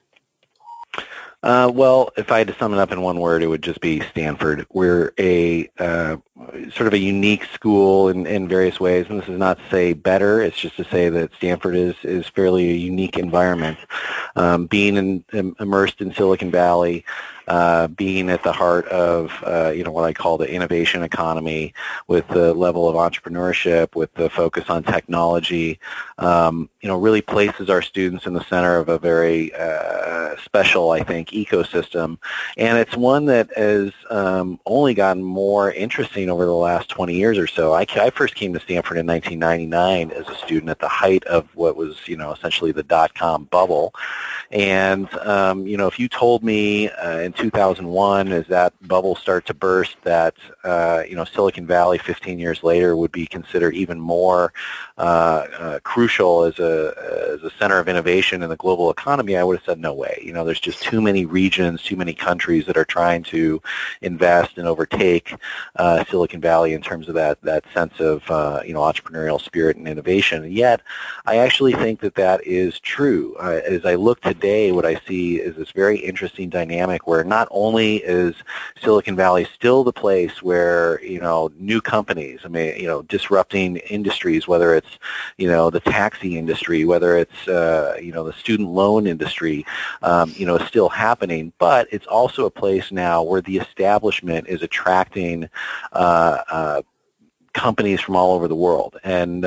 Well, if I had to sum it up in one word, it would just be Stanford. We're a sort of a unique school in various ways, and this is not to say better. It's just to say that Stanford is fairly a unique environment. Being immersed in Silicon Valley, being at the heart of what I call the innovation economy, with the level of entrepreneurship, with the focus on technology, really places our students in the center of a very special, I think, ecosystem. And it's one that has only gotten more interesting over the last 20 years or so. I first came to Stanford in 1999 as a student at the height of what was, essentially the dot-com bubble. And, if you told me in 2001, as that bubble started to burst, that, Silicon Valley 15 years later would be considered even more crucial as a center of innovation in the global economy, I would have said no way. There's just too many regions, too many countries that are trying to invest and overtake Silicon Valley in terms of that sense of, entrepreneurial spirit and innovation. And yet, I actually think that is true. As I look today, what I see is this very interesting dynamic where not only is Silicon Valley still the place where, new companies, disrupting industries, whether it's, the taxi industry, whether it's, the student loan industry, is still happening, but it's also a place now where the establishment is attracting companies from all over the world. And,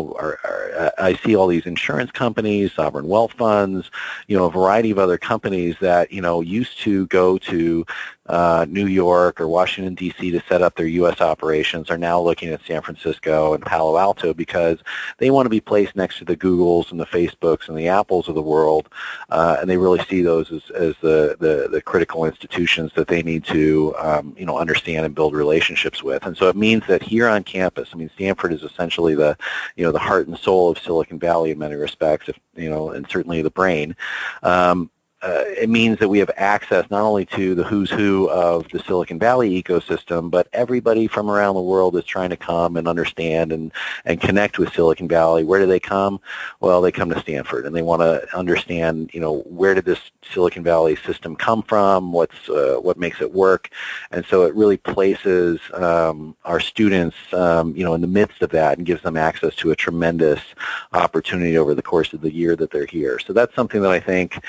I see all these insurance companies, sovereign wealth funds, a variety of other companies that, used to go to New York or Washington, D.C. to set up their U.S. operations are now looking at San Francisco and Palo Alto because they want to be placed next to the Googles and the Facebooks and the Apples of the world, and they really see those as the critical institutions that they need to, understand and build relationships with. And so it means that here on campus, Stanford is essentially the heart and soul of Silicon Valley in many respects, and certainly the brain. It means that we have access not only to the who's who of the Silicon Valley ecosystem, but everybody from around the world is trying to come and understand and connect with Silicon Valley. Where do they come? Well, they come to Stanford, and they want to understand, where did this Silicon Valley system come from? What makes it work? And so it really places our students, in the midst of that and gives them access to a tremendous opportunity over the course of the year that they're here. So that's something that I think.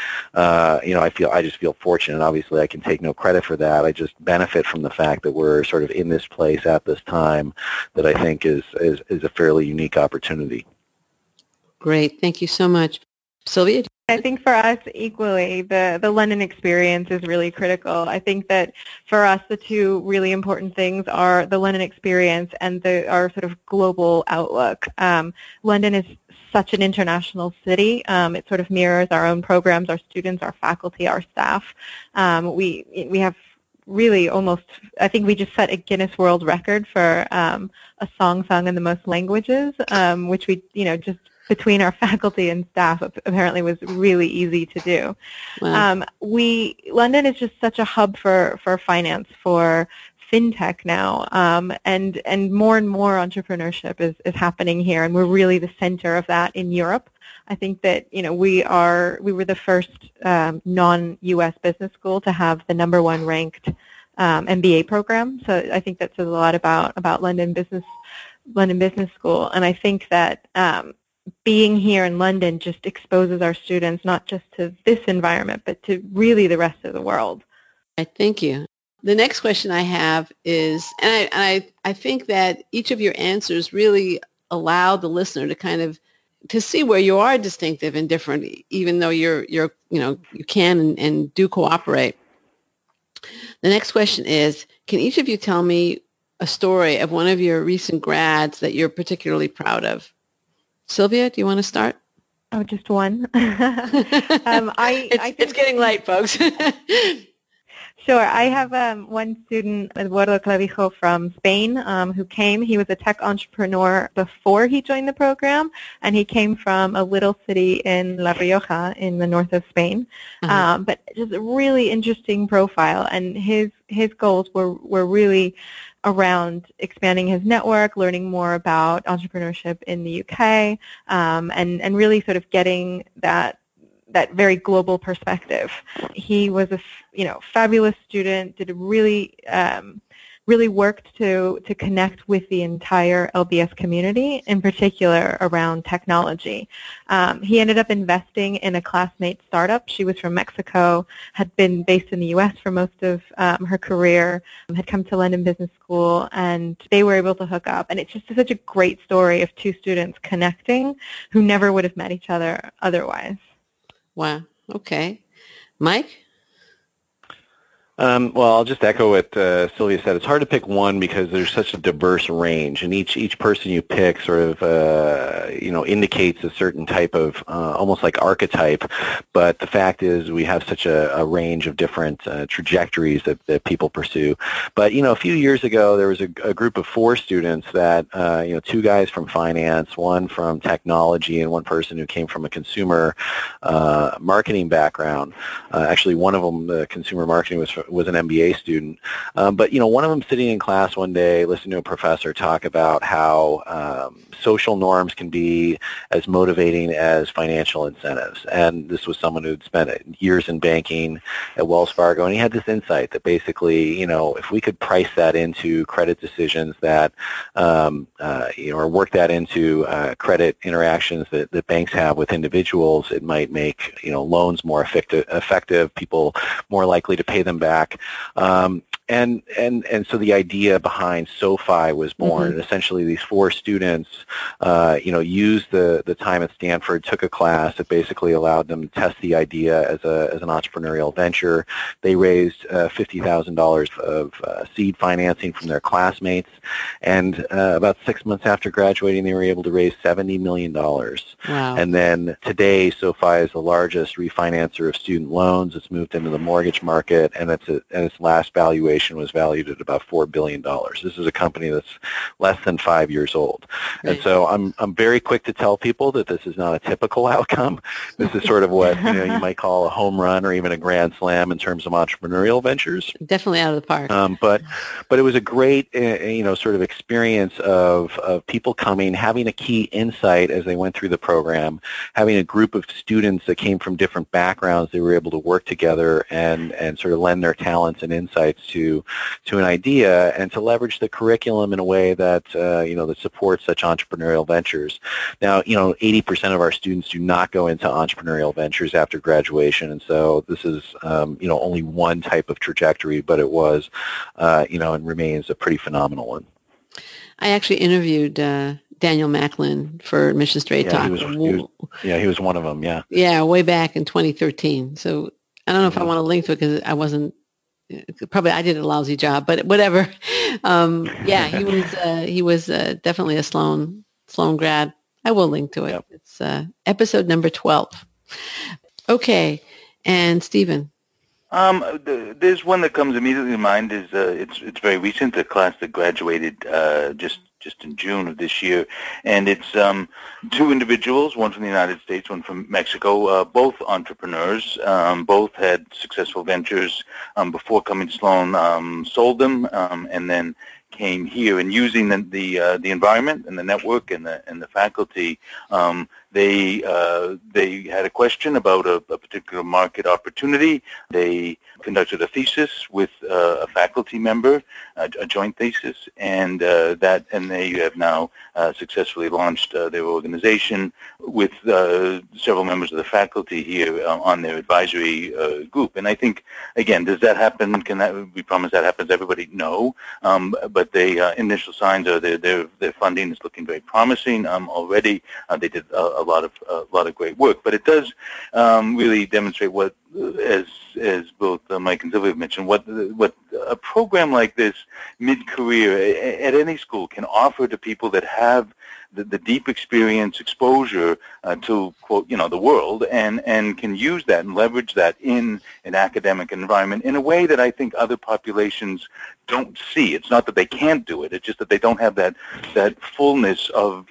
I just feel fortunate. Obviously, I can take no credit for that. I just benefit from the fact that we're sort of in this place at this time that I think is a fairly unique opportunity. Great. Thank you so much. Sylvia? I think for us equally, the London experience is really critical. I think that for us, the two really important things are the London experience and our sort of global outlook. London is such an international city. It sort of mirrors our own programs, our students, our faculty, our staff. We have really almost, I think we just set a Guinness World Record for a song sung in the most languages, which we, just between our faculty and staff apparently was really easy to do. Wow. London is just such a hub for finance, for fintech now, and more entrepreneurship is happening here, and we're really the center of that in Europe. I think that we were the first non-U.S. business school to have the #1 ranked MBA program. So I think that says a lot about London Business School, and I think that being here in London just exposes our students not just to this environment, but to really the rest of the world. Thank you. The next question I have is, and I think that each of your answers really allow the listener to kind of to see where you are distinctive and different, even though you can and do cooperate. The next question is, can each of you tell me a story of one of your recent grads that you're particularly proud of? Sylvia, do you want to start? Oh, just one. It's getting late, folks. Sure. I have one student, Eduardo Clavijo, from Spain, who came. He was a tech entrepreneur before he joined the program, and he came from a little city in La Rioja in the north of Spain. But just a really interesting profile, and his goals were really around expanding his network, learning more about entrepreneurship in the UK, and really sort of getting that very global perspective. He was a fabulous student, did a really worked to connect with the entire LBS community, in particular around technology. He ended up investing in a classmate startup. She was from Mexico, had been based in the U.S. for most of her career, had come to London Business School, and they were able to hook up. And it's just such a great story of two students connecting who never would have met each other otherwise. Wow. Okay. Mike? Well, I'll just echo what Sylvia said. It's hard to pick one because there's such a diverse range, and each person you pick sort of indicates a certain type of almost like archetype. But the fact is, we have such a range of different trajectories that people pursue. But a few years ago, there was a group of 4 students that 2 guys from finance, one from technology, and one person who came from a consumer marketing background. Actually, one of them, the consumer marketing, was an MBA student. But one of them sitting in class one day listening to a professor talk about how social norms can be as motivating as financial incentives. And this was someone who'd spent years in banking at Wells Fargo, and he had this insight that basically, if we could price that into credit decisions that, or work that into credit interactions that banks have with individuals, it might make, loans more effective, people more likely to pay them back. And so the idea behind SoFi was born. Mm-hmm. And essentially, these 4 students, used the time at Stanford, took a class that basically allowed them to test the idea as an entrepreneurial venture. They raised $50,000 of seed financing from their classmates, and about 6 months after graduating, they were able to raise $70 million. Wow. And then today, SoFi is the largest refinancer of student loans. It's moved into the mortgage market, and its last valuation was valued at about $4 billion. This is a company that's less than 5 years old. Right. And so I'm very quick to tell people that this is not a typical outcome. This is sort of what you might call a home run or even a grand slam in terms of entrepreneurial ventures. Definitely out of the park. But it was a great sort of experience of people coming, having a key insight as they went through the program, having a group of students that came from different backgrounds. They were able to work together and sort of lend their talents and insights to an idea, and to leverage the curriculum in a way that that supports such entrepreneurial ventures. Now, 80% of our students do not go into entrepreneurial ventures after graduation, and so this is only one type of trajectory, but it was and remains a pretty phenomenal one. I actually interviewed Daniel Macklin for Mission Straight Talk. He was one of them. Yeah. Yeah, way back in 2013. So I don't know if I want to link to it because I wasn't. Probably I did a lousy job, but whatever. He was definitely a Sloan grad. I will link to it. Yep. It's episode number 12. Okay, and Stephen. There's one that comes immediately to mind. It's very recent. A class that graduated just in June of this year, and it's 2 individuals, one from the United States, one from Mexico, both entrepreneurs, both had successful ventures before coming to Sloan, sold them, and then came here, and using the environment and the network and the faculty, they had a question about a particular market opportunity. They conducted a thesis with a faculty member, a joint thesis, and they have now successfully launched their organization with several members of the faculty here on their advisory group. And I think, again, does that happen? We promise that happens to everybody? No, but the initial signs are their funding is looking very promising already. They did a lot of great work, but it does really demonstrate what as both Mike and Sylvia mentioned, what a program like this mid-career at any school can offer to people that have the deep experience, exposure to, quote, the world, and can use that and leverage that in an academic environment in a way that I think other populations don't see. It's not that they can't do it; it's just that they don't have that fullness of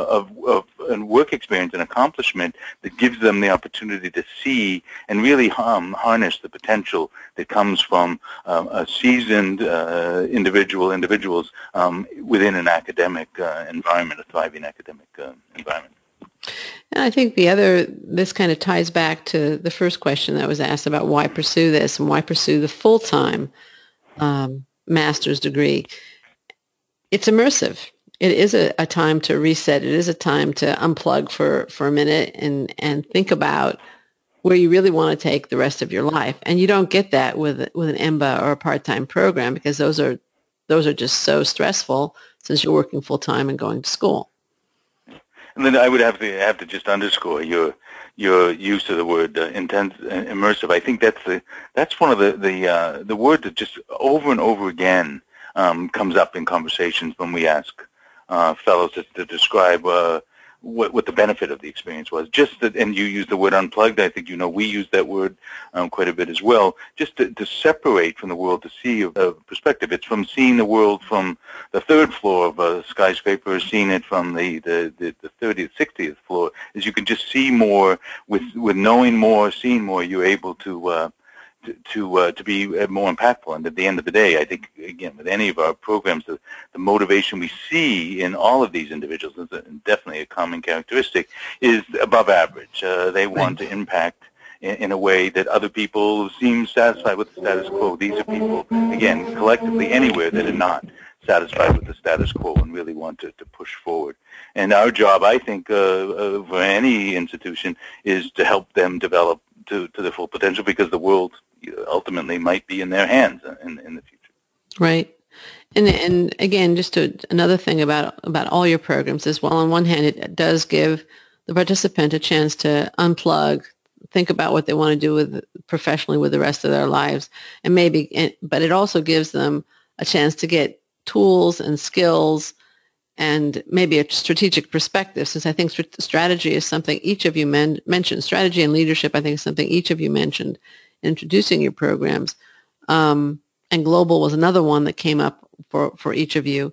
work experience and accomplishment that gives them the opportunity to see and really harness the potential that comes from a seasoned individuals within an academic environment, a thriving academic environment. And I think this kind of ties back to the first question that was asked about why pursue this and why pursue the full-time master's degree. It's immersive. It is a time to reset. It is a time to unplug for a minute and think about where you really want to take the rest of your life. And you don't get that with an MBA or a part-time program, because those are just so stressful since you're working full-time and going to school. And then I would have to just underscore your use of the word intense, immersive. I think that's one of the word that just over and over again comes up in conversations when we ask fellows to describe what the benefit of the experience was. Just that, and you use the word unplugged. I think we use that word quite a bit as well. Just to separate from the world, to see a perspective. It's from seeing the world from the third floor of a skyscraper, seeing it from the 30th, 60th floor. As you can just see more with knowing more, seeing more. You're able to be more impactful. And at the end of the day, I think, again, with any of our programs, the motivation we see in all of these individuals, is definitely a common characteristic, is above average. They want to impact in a way that other people seem satisfied with the status quo. These are people, again, collectively anywhere, that are not satisfied with the status quo and really want to push forward. And our job, I think, for any institution, is to help them develop to their full potential, because the world ultimately might be in their hands in the future. Right. And again, just another thing about all your programs is, well, on one hand, it does give the participant a chance to unplug, think about what they want to do professionally with the rest of their lives, but it also gives them a chance to get tools and skills and maybe a strategic perspective, since I think strategy is something each of you mentioned. Strategy and leadership, I think, is something each of you mentioned in introducing your programs. And global was another one that came up for each of you.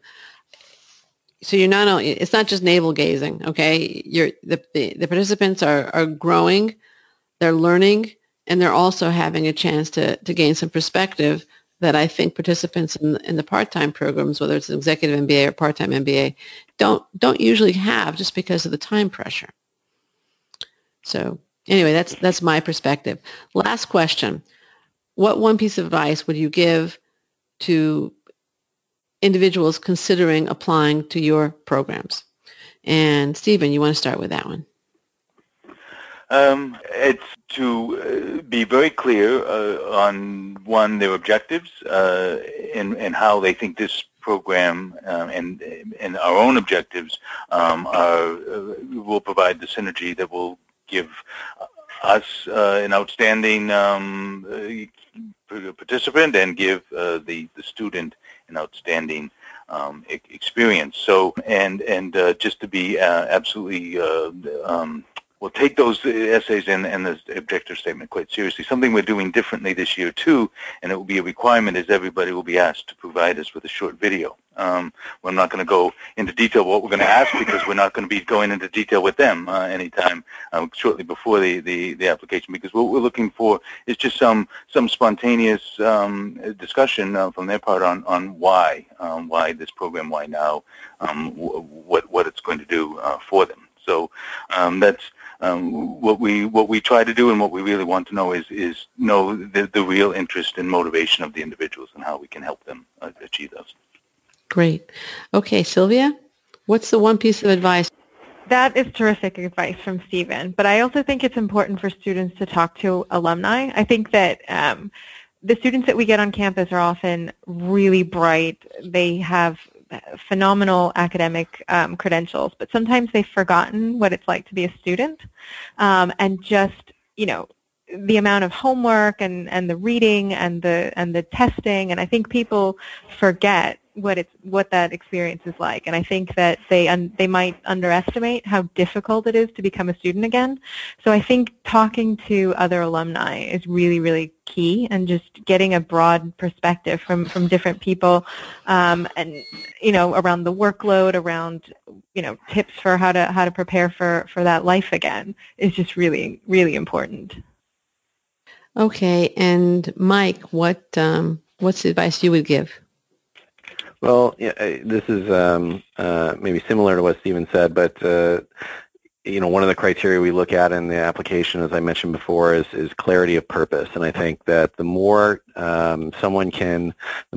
So it's not just navel gazing, okay? The participants are growing, they're learning, and they're also having a chance to gain some perspective that I think participants in the part-time programs, whether it's an executive MBA or part-time MBA, don't usually have, just because of the time pressure. So anyway, that's my perspective. Last question. What one piece of advice would you give to individuals considering applying to your programs? And Stephen, you want to start with that one? It's to be very clear on, one, their objectives and how they think this program and our own objectives will provide the synergy that will give us an outstanding participant and give the student an outstanding experience. So, and just to be absolutely we'll take those essays and the objective statement quite seriously. Something we're doing differently this year too, and it will be a requirement, is everybody will be asked to provide us with a short video. We're not going to go into detail what we're going to ask, because we're not going to be going into detail with them anytime shortly before the application, because what we're looking for is just some spontaneous discussion from their part on why this program, why now, what it's going to do for them. So that's what we try to do, and what we really want to know is know the real interest and motivation of the individuals and how we can help them achieve those. Great. Okay, Sylvia, what's the one piece of advice? That is terrific advice from Stephen, but I also think it's important for students to talk to alumni. I think that the students that we get on campus are often really bright. They have phenomenal academic credentials, but sometimes they've forgotten what it's like to be a student, and just, the amount of homework and the reading and the testing, and I think people forget what that experience is like, and I think that they might underestimate how difficult it is to become a student again. So I think talking to other alumni is really, really key, and just getting a broad perspective from different people, and around the workload, around tips for how to prepare for that life again is just really, really important. Okay, and Mike, what's the advice you would give? Well, yeah, this is maybe similar to what Stephen said, but one of the criteria we look at in the application, as I mentioned before, is clarity of purpose. And I think that the more time someone can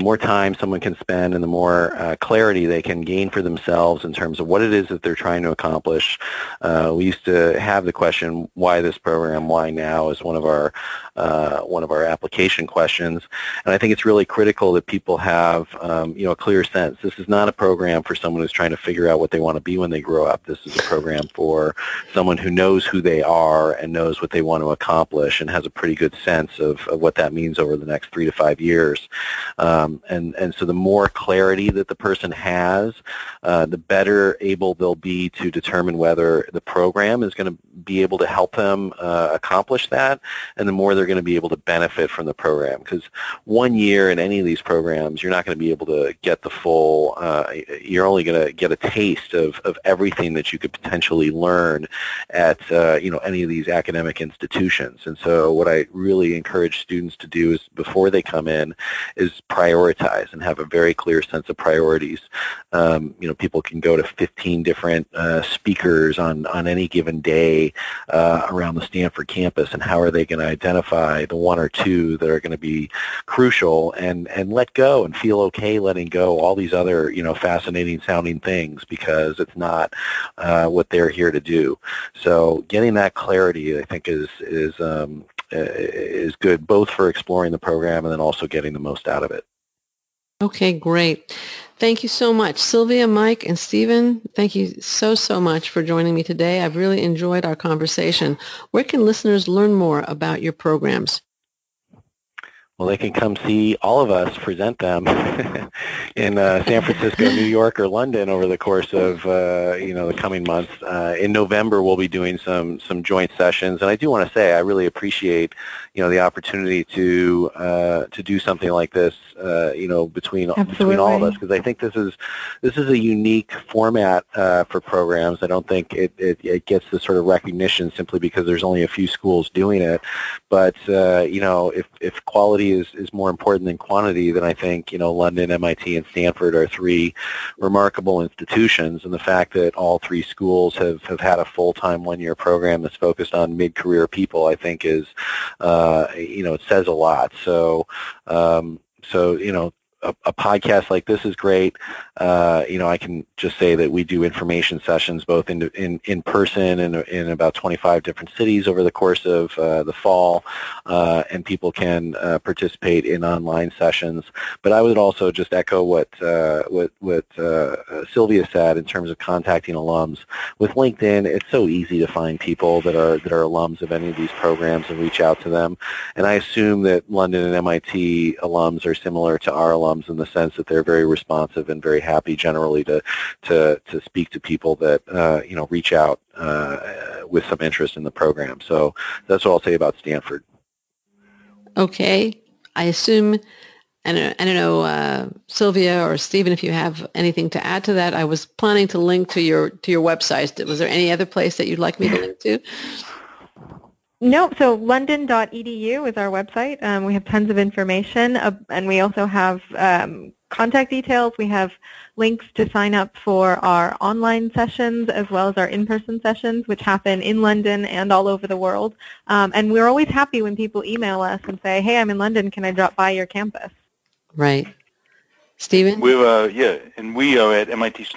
spend, and the more clarity they can gain for themselves in terms of what it is that they're trying to accomplish. We used to have the question, why this program, why now, is one of our application questions. And I think it's really critical that people have a clear sense. This is not a program for someone who's trying to figure out what they want to be when they grow up. This is a program for someone who knows who they are and knows what they want to accomplish and has a pretty good sense of what that means over the next 3 to 5 years. And so the more clarity that the person has, the better able they'll be to determine whether the program is going to be able to help them accomplish that, and the more they're going to be able to benefit from the program. Because 1 year in any of these programs, you're not going to be able to get the full, you're only going to get a taste of everything that you could potentially learn at any of these academic institutions. And so what I really encourage students to do is, before they come in, is prioritize and have a very clear sense of priorities. People can go to 15 different speakers on any given day around the Stanford campus, and how are they going to identify the 1 or 2 that are going to be crucial, and let go and feel okay letting go all these other fascinating sounding things, because it's not what they're here to do. So getting that clarity, I think, is good, both for exploring the program and then also getting the most out of it. Okay, great. Thank you so much. Sylvia, Mike, and Stephen, thank you so much for joining me today. I've really enjoyed our conversation. Where can listeners learn more about your programs? Well, they can come see all of us present them in San Francisco, New York, or London over the course of the coming months. In November, we'll be doing some joint sessions, and I do want to say I really appreciate the opportunity to do something like this between all of us, because I think this is a unique format for programs. I don't think it gets the sort of recognition simply because there's only a few schools doing it. But if quality is more important than quantity, then I think London, MIT, and Stanford are 3 remarkable institutions, and the fact that all 3 schools have had a full-time 1-year program that's focused on mid-career people, I think is it says a lot. So a podcast like this is great. I can just say that we do information sessions both in person and in about 25 different cities over the course of the fall, and people can participate in online sessions. But I would also just echo what Sylvia said in terms of contacting alums. With LinkedIn, it's so easy to find people that are alums of any of these programs and reach out to them. And I assume that London and MIT alums are similar to our alums in the sense that they're very responsive and very happy generally to speak to people that reach out with some interest in the program. So that's what I'll say about Stanford. Okay, I assume, I don't know, Sylvia or Stephen, if you have anything to add to that. I was planning to link to your website. Was there any other place that you'd like me to link to? No, so london.edu is our website. We have tons of information, and we also have contact details. We have links to sign up for our online sessions as well as our in-person sessions, which happen in London and all over the world. And we're always happy when people email us and say, hey, I'm in London, can I drop by your campus? Right. Stephen? We're and we are at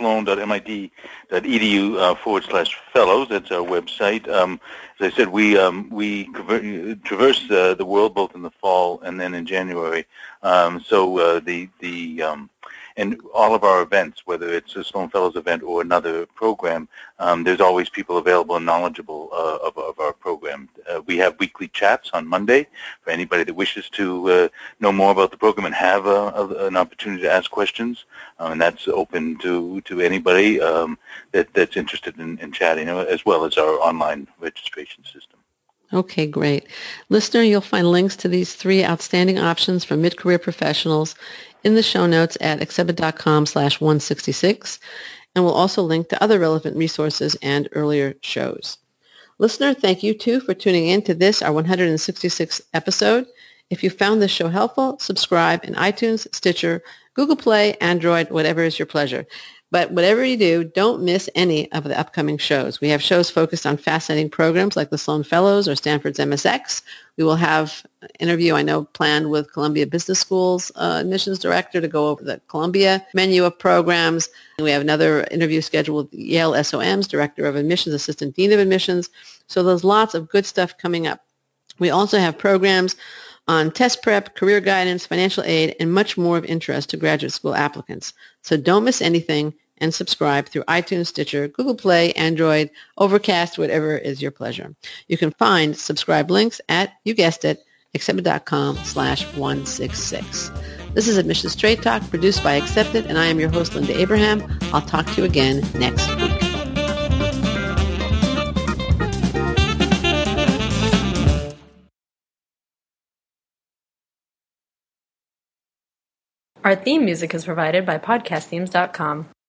mitsloan.mit.edu/fellows. That's our website. As I said, we traverse the world both in the fall and then in January. So and all of our events, whether it's a Sloan Fellows event or another program, there's always people available and knowledgeable of our program. We have weekly chats on Monday for anybody that wishes to know more about the program and have an opportunity to ask questions, and that's open to anybody that's interested in chatting, as well as our online registration system. Okay, great. Listener, you'll find links to these 3 outstanding options for mid-career professionals in the show notes at accepted.com/166, and we'll also link to other relevant resources and earlier shows. Listener, thank you too for tuning in to this, our 166th episode. If you found this show helpful, subscribe in iTunes, Stitcher, Google Play, Android, whatever is your pleasure. But whatever you do, don't miss any of the upcoming shows. We have shows focused on fascinating programs like the Sloan Fellows or Stanford's MSX. We will have an interview, I know, planned with Columbia Business School's admissions director to go over the Columbia menu of programs. And we have another interview scheduled with Yale SOM's Director of Admissions, Assistant Dean of Admissions. So there's lots of good stuff coming up. We also have programs on test prep, career guidance, financial aid, and much more of interest to graduate school applicants. So don't miss anything, and subscribe through iTunes, Stitcher, Google Play, Android, Overcast, whatever is your pleasure. You can find subscribe links at, you guessed it, accepted.com/166. This is Admissions Straight Talk, produced by Accepted, and I am your host, Linda Abraham. I'll talk to you again next week. Our theme music is provided by podcastthemes.com.